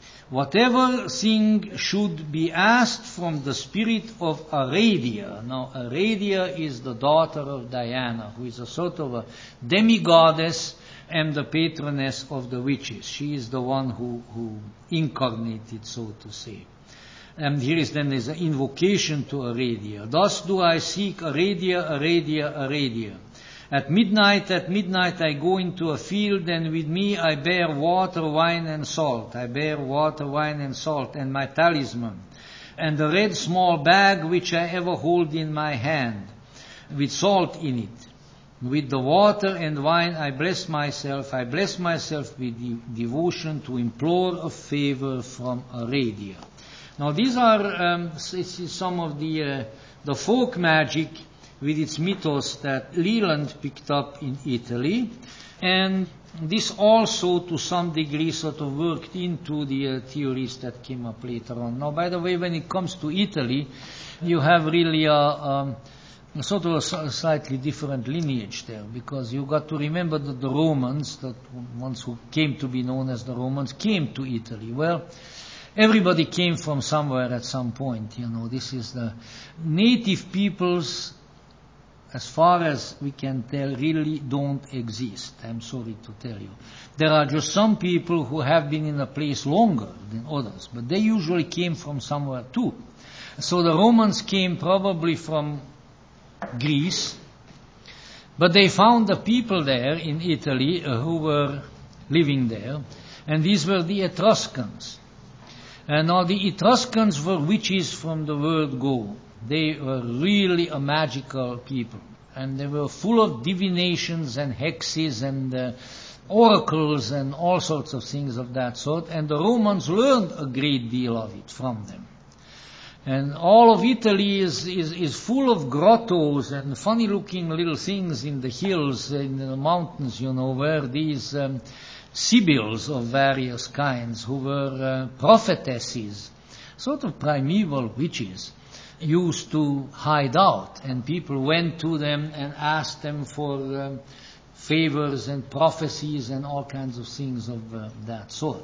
Whatever thing should be asked from the spirit of Aradia. Now, Aradia is the daughter of Diana, who is a sort of a demigoddess and the patroness of the witches. She is the one who, who incarnated, so to say. And here is then is an invocation to Aradia. Thus do I seek Aradia, Aradia, Aradia. At midnight, at midnight I go into a field, and with me I bear water, wine, and salt. I bear water, wine, and salt, and my talisman, and the red small bag which I ever hold in my hand, with salt in it. With the water and wine I bless myself. I bless myself with de- devotion to implore a favor from Aradia. Now these are um, this is some of the uh, the folk magic with its mythos that Leland picked up in Italy, and this also to some degree sort of worked into the uh, theories that came up later on. Now, by the way, when it comes to Italy, you have really a, um, a sort of a slightly different lineage there, because you got to remember that the Romans, the ones who came to be known as the Romans, came to Italy. Well, Everybody came from somewhere at some point, you know. This is the native peoples, as far as we can tell, really don't exist. I'm sorry to tell you. There are just some people who have been in a place longer than others, but they usually came from somewhere too. So the Romans came probably from Greece, but they found the people there in Italy uh, who were living there, and these were the Etruscans. And now the Etruscans were witches from the word go. They were really a magical people, and they were full of divinations and hexes and uh, oracles and all sorts of things of that sort, and the Romans learned a great deal of it from them. And all of Italy is, is, is full of grottos and funny-looking little things in the hills, in the mountains, you know, where these um, Sibyls of various kinds, who were uh, prophetesses, sort of primeval witches, used to hide out, and people went to them and asked them for um, favors and prophecies and all kinds of things of uh, that sort.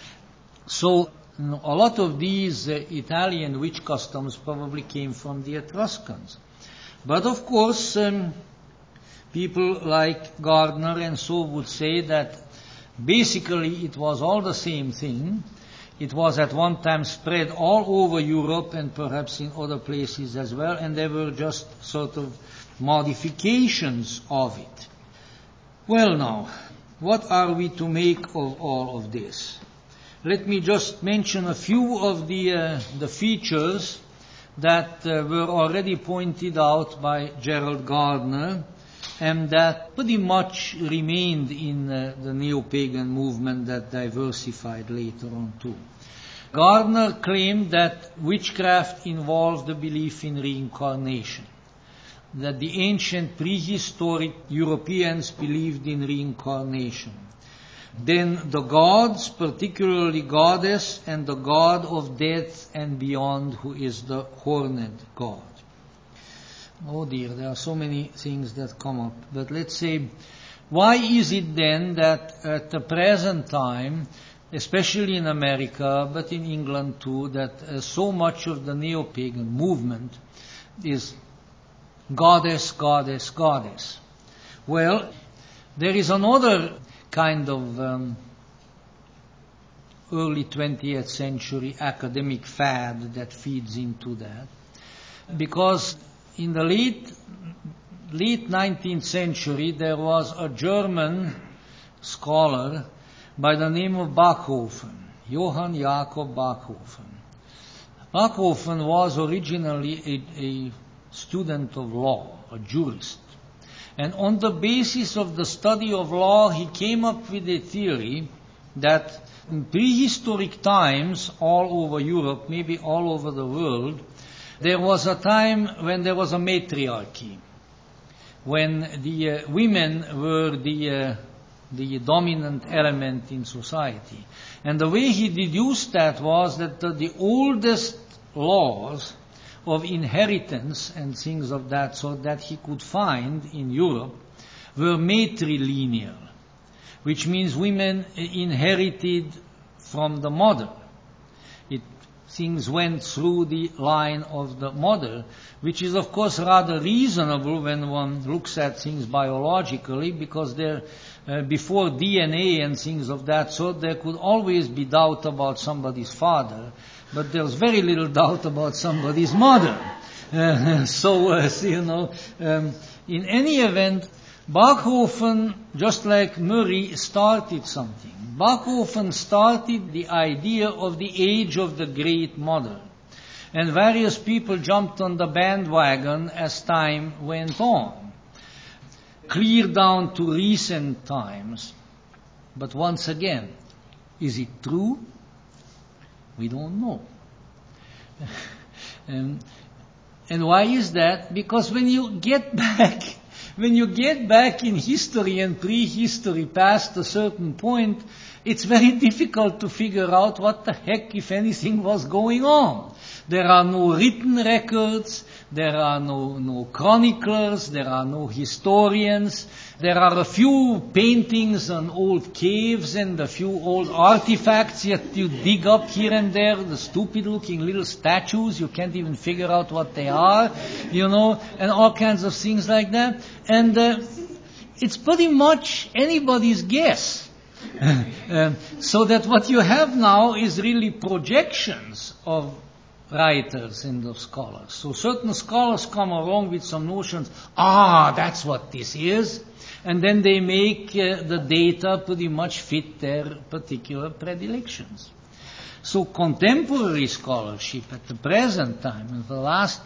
So you know, a lot of these uh, Italian witch customs probably came from the Etruscans. But of course, um, people like Gardner and so would say that basically it was all the same thing. It was at one time spread all over Europe and perhaps in other places as well, and there were just sort of modifications of it. Well now, what are we to make of all of this? Let me just mention a few of the, uh, the features that uh, were already pointed out by Gerald Gardner, and that pretty much remained in uh, the neo-pagan movement that diversified later on too. Gardner claimed that witchcraft involved the belief in reincarnation, that the ancient prehistoric Europeans believed in reincarnation. Then the gods, particularly goddess and the god of death and beyond, who is the horned god. Oh dear, there are so many things that come up. But let's say, why is it then that at the present time, especially in America, but in England too, that uh, so much of the neo-pagan movement is goddess, goddess, goddess? Well, there is another kind of um, early twentieth century academic fad that feeds into that, because in the late late nineteenth century there was a German scholar by the name of Backhofen, Johann Jakob Backhofen. Backhofen was originally a, a student of law, a jurist. And on the basis of the study of law, he came up with a theory that in prehistoric times all over Europe, maybe all over the world, there was a time when there was a matriarchy, when the uh, women were the, uh, the dominant element in society. And the way he deduced that was that the, the oldest laws of inheritance and things of that sort that he could find in Europe were matrilineal, which means women inherited from the mother. It, things went through the line of the mother, which is of course rather reasonable when one looks at things biologically, because there, uh, before D N A and things of that sort, there could always be doubt about somebody's father, but there's very little doubt about somebody's mother. Uh, so, uh, you know, um, in any event, Backhofen, just like Murray, started something. Backhofen started the idea of the age of the Great Mother. And various people jumped on the bandwagon as time went on, clear down to recent times. But once again, is it true? We don't know. um, and why is that? Because when you get back, when you get back in history and prehistory past a certain point, it's very difficult to figure out what the heck, if anything, was going on. There are no written records, there are no, no chroniclers, there are no historians, there are a few paintings on old caves and a few old artifacts that you dig up here and there, the stupid looking little statues, you can't even figure out what they are, you know, and all kinds of things like that. And uh, it's pretty much anybody's guess. um, so that what you have now is really projections of writers and of scholars. So certain scholars come along with some notions, ah, that's what this is, and then they make uh, the data pretty much fit their particular predilections. So contemporary scholarship at the present time, in the last,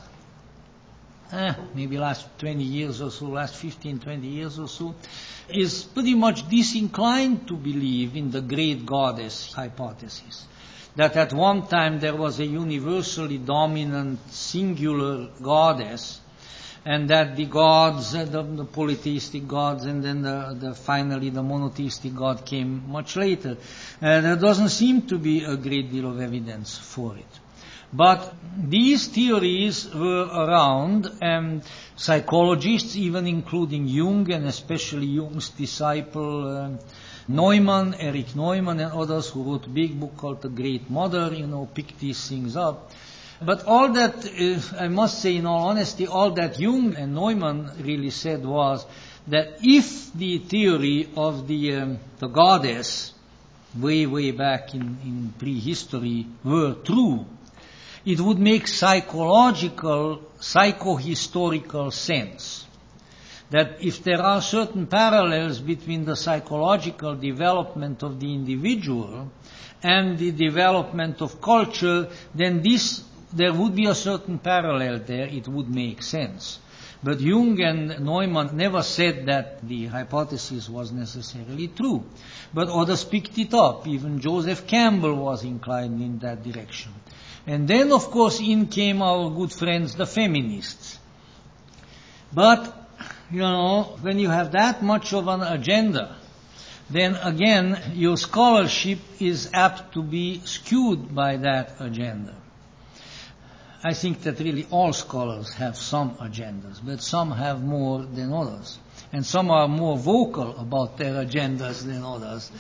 eh, maybe last twenty years or so, last fifteen, twenty years or so, is pretty much disinclined to believe in the great goddess hypothesis. That at one time there was a universally dominant singular goddess, and that the gods, uh, the, the polytheistic gods, and then the, the finally the monotheistic god came much later. Uh, there doesn't seem to be a great deal of evidence for it. But these theories were around, and psychologists, even including Jung, and especially Jung's disciple uh, Neumann, Erich Neumann, and others who wrote a big book called The Great Mother, you know, picked these things up. But all that, uh, I must say in all honesty, all that Jung and Neumann really said was that if the theory of the, um, the goddess, way, way back in, in prehistory, were true, it would make psychological, psychohistorical sense. That if there are certain parallels between the psychological development of the individual and the development of culture, then this, there would be a certain parallel there, it would make sense. But Jung and Neumann never said that the hypothesis was necessarily true. But others picked it up. Even Joseph Campbell was inclined in that direction. And then, of course, in came our good friends, the feminists. But, you know, when you have that much of an agenda, then again, your scholarship is apt to be skewed by that agenda. I think that really all scholars have some agendas, but some have more than others. And some are more vocal about their agendas than others.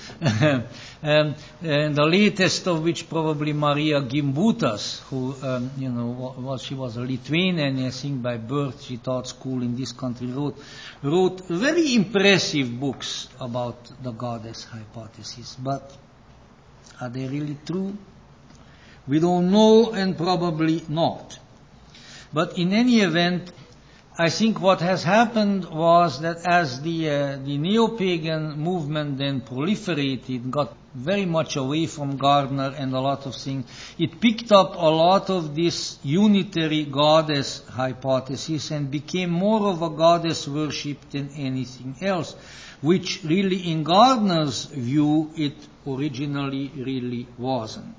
um, and the latest of which probably Maria Gimbutas, who, um, you know, was, she was a Lithuanian, I think by birth, she taught school in this country, wrote, wrote very impressive books about the goddess hypothesis. But are they really true? We don't know, and probably not. But in any event, I think what has happened was that as the, uh, the neo-pagan movement then proliferated, got very much away from Gardner and a lot of things, it picked up a lot of this unitary goddess hypothesis and became more of a goddess worship than anything else, which really in Gardner's view it originally really wasn't.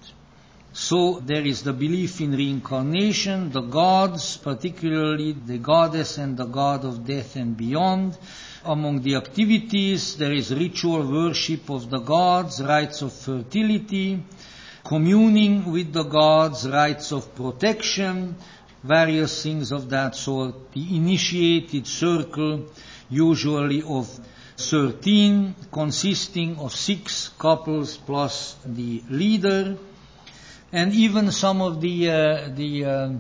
So there is the belief in reincarnation, the gods, particularly the goddess and the god of death and beyond. Among the activities, there is ritual worship of the gods, rites of fertility, communing with the gods, rites of protection, various things of that sort. The initiated circle, usually of thirteen, consisting of six couples plus the leader. And even some of the uh, the uh,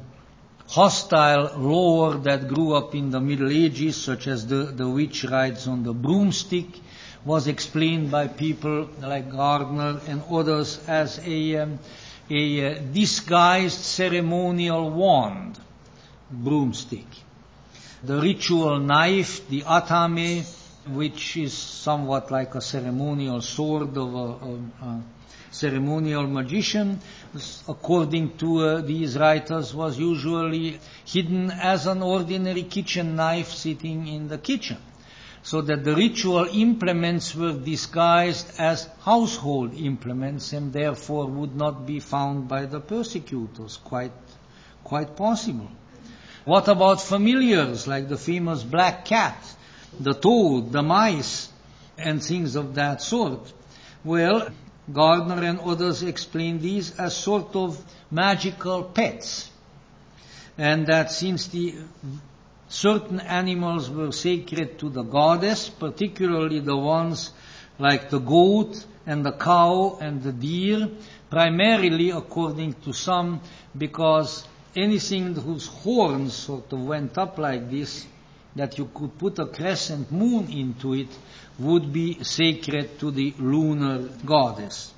hostile lore that grew up in the Middle Ages, such as the, the witch rides on the broomstick, was explained by people like Gardner and others as a, um, a uh, disguised ceremonial wand, broomstick. The ritual knife, the atame, which is somewhat like a ceremonial sword of a, a, a ceremonial magician, according to uh, these writers, was usually hidden as an ordinary kitchen knife sitting in the kitchen, so that the ritual implements were disguised as household implements and therefore would not be found by the persecutors. Quite, quite possible. What about familiars like the famous black cat, the toad, the mice, and things of that sort? Well, Gardner and others explain these as sort of magical pets. and that since the certain animals were sacred to the goddess, particularly the ones like the goat and the cow and the deer, primarily according to some, because anything whose horns sort of went up like this, that you could put a crescent moon into it, would be sacred to the lunar goddess.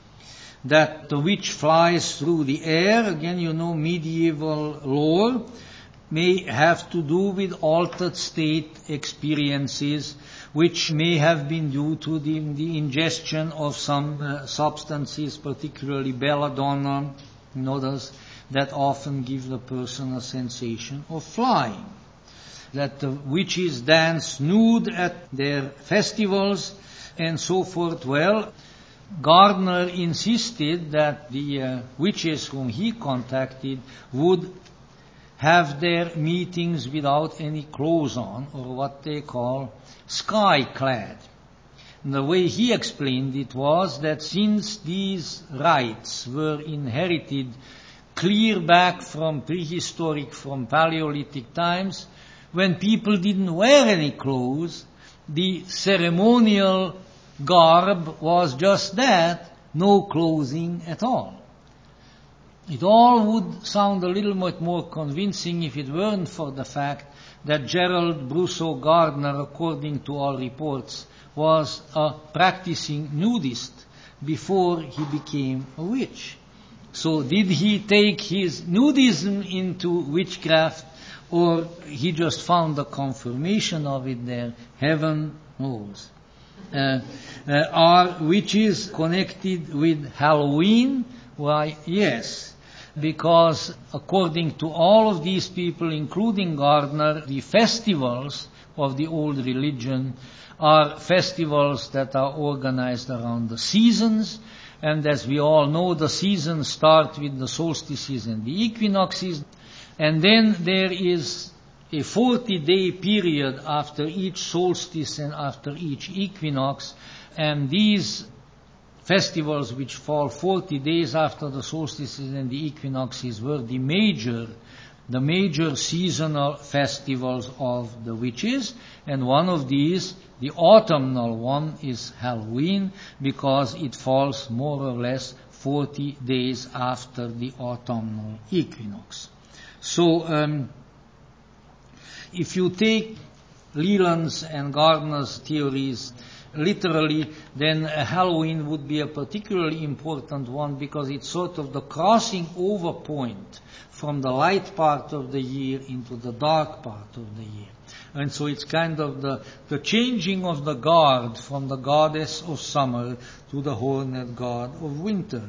That the witch flies through the air, again, you know, medieval lore, may have to do with altered state experiences, which may have been due to the, the ingestion of some uh, substances, particularly belladonna and others, that often give the person a sensation of flying. That the witches dance nude at their festivals and so forth. Well, Gardner insisted that the uh, witches whom he contacted would have their meetings without any clothes on, or what they call sky-clad. And the way he explained it was that since these rites were inherited clear back from prehistoric, from Paleolithic times, when people didn't wear any clothes, the ceremonial garb was just that, no clothing at all. It all would sound a little bit more convincing if it weren't for the fact that Gerald Brusso Gardner, according to all reports, was a practicing nudist before he became a witch. So did he take his nudism into witchcraft, or he just found a confirmation of it there? Heaven knows. Uh, uh, are witches connected with Halloween? Why, yes. Because according to all of these people, including Gardner, the festivals of the old religion are festivals that are organized around the seasons, and as we all know, the seasons start with the solstices and the equinoxes, and then there is a forty-day period after each solstice and after each equinox, and these festivals which fall forty days after the solstices and the equinoxes were the major, the major seasonal festivals of the witches, and one of these, the autumnal one, is Halloween, because it falls more or less forty days after the autumnal equinox. So, um, if you take Leland's and Gardner's theories literally, then uh, Halloween would be a particularly important one, because it's sort of the crossing over point from the light part of the year into the dark part of the year. And so it's kind of the, the changing of the guard from the goddess of summer to the horned god of winter.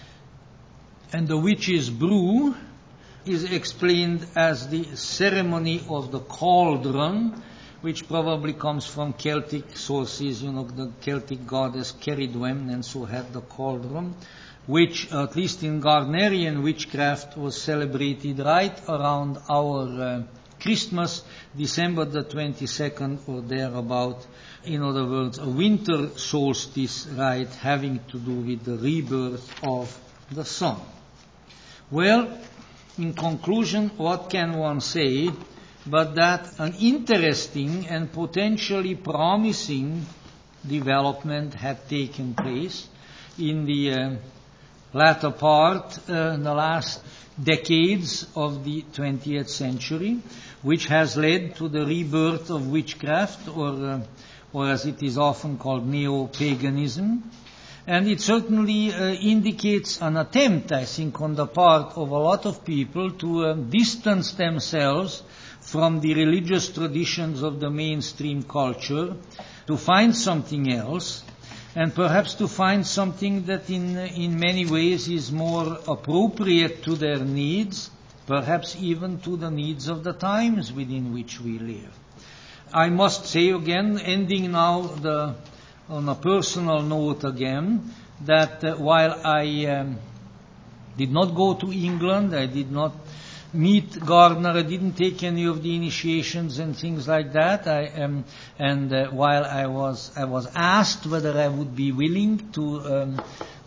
And the witch's brew is explained as the ceremony of the cauldron, which probably comes from Celtic sources. You know, the Celtic goddess Ceridwen, and so had the cauldron, which, at least in Gardnerian witchcraft, was celebrated right around our uh, Christmas, December the twenty-second or thereabout. In other words, a winter solstice rite having to do with the rebirth of the sun. Well, in conclusion, what can one say but that an interesting and potentially promising development had taken place in the uh, latter part, uh, in the last decades of the twentieth century, which has led to the rebirth of witchcraft, or, uh, or as it is often called, neo-paganism. And it certainly uh, indicates an attempt, I think, on the part of a lot of people to uh, distance themselves from the religious traditions of the mainstream culture, to find something else, and perhaps to find something that in, in many ways is more appropriate to their needs, perhaps even to the needs of the times within which we live. I must say again, ending now the, on a personal note again, that uh, while I um, did not go to England, I did not meet Gardner, I didn't take any of the initiations and things like that. I um, and uh, while I was I was asked whether I would be willing to um,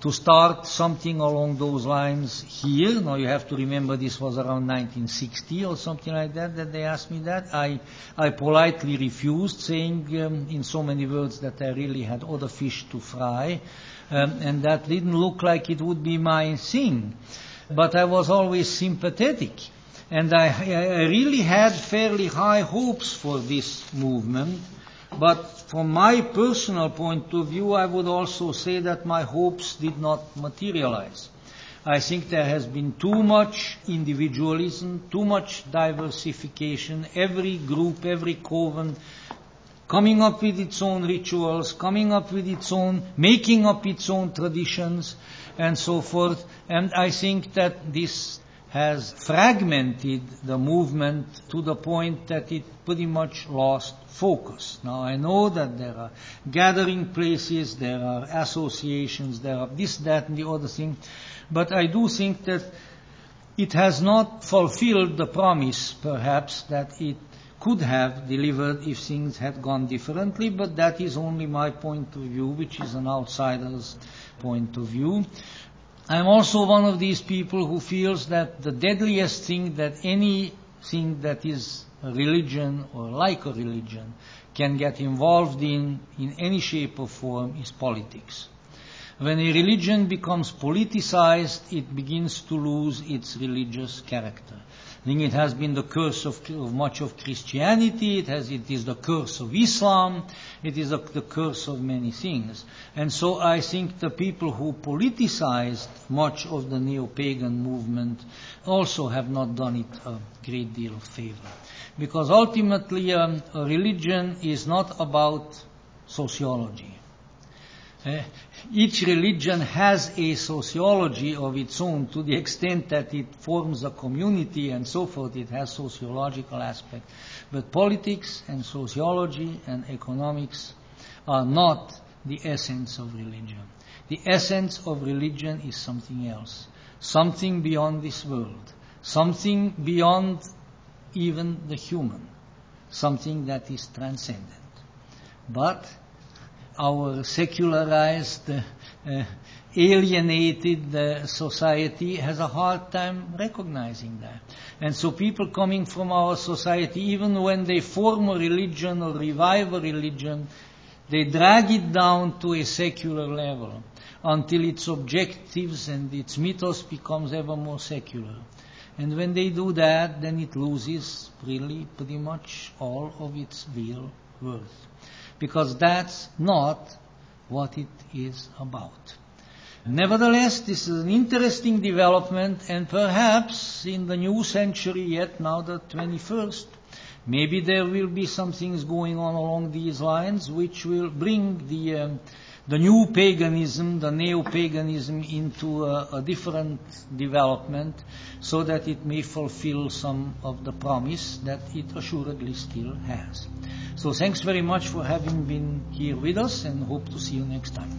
to start something along those lines here. Now you have to remember this was around nineteen sixty or something like that that they asked me that. I, I politely refused, saying um, in so many words that I really had other fish to fry, um, and that didn't look like it would be my thing. But I was always sympathetic, and I, I really had fairly high hopes for this movement. But from my personal point of view, I would also say that my hopes did not materialize. I think there has been too much individualism, too much diversification, every group, every coven coming up with its own rituals, coming up with its own, making up its own traditions, and so forth. And I think that this has fragmented the movement to the point that it pretty much lost focus. Now I know that there are gathering places, there are associations, there are this, that, and the other thing, but I do think that it has not fulfilled the promise, perhaps, that it could have delivered if things had gone differently, but that is only my point of view, which is an outsider's point of view. I'm also one of these people who feels that the deadliest thing that anything that is a religion or like a religion can get involved in, in any shape or form, is politics. When a religion becomes politicized, it begins to lose its religious character. I think it has been the curse of, of much of Christianity, it, has, it is the curse of Islam, it is a, the curse of many things. And so I think the people who politicized much of the neo-pagan movement also have not done it a great deal of favor. Because ultimately um, a religion is not about sociology. Uh, each religion has a sociology of its own to the extent that it forms a community and so forth. It has sociological aspect. But politics and sociology and economics are not the essence of religion. The essence of religion is something else, something beyond this world, something beyond even the human, something that is transcendent. But our secularized, uh, uh, alienated uh, society has a hard time recognizing that. And so people coming from our society, even when they form a religion or revive a religion, they drag it down to a secular level until its objectives and its mythos becomes ever more secular. And when they do that, then it loses really pretty much all of its real worth. Because that's not what it is about. Nevertheless, this is an interesting development, and perhaps in the new century yet, now the twenty-first, maybe there will be some things going on along these lines which will bring the um, the new paganism, the neo-paganism, into a, a different development, so that it may fulfill some of the promise that it assuredly still has. So thanks very much for having been here with us, and hope to see you next time.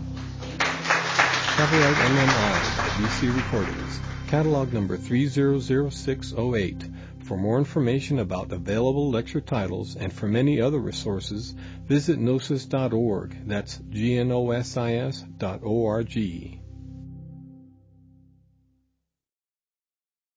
Copyright M M I, B C Recordings, catalog number three zero zero six oh eight. For more information about available lecture titles and for many other resources, visit gnosis dot org. That's G N O S I S dot O R G.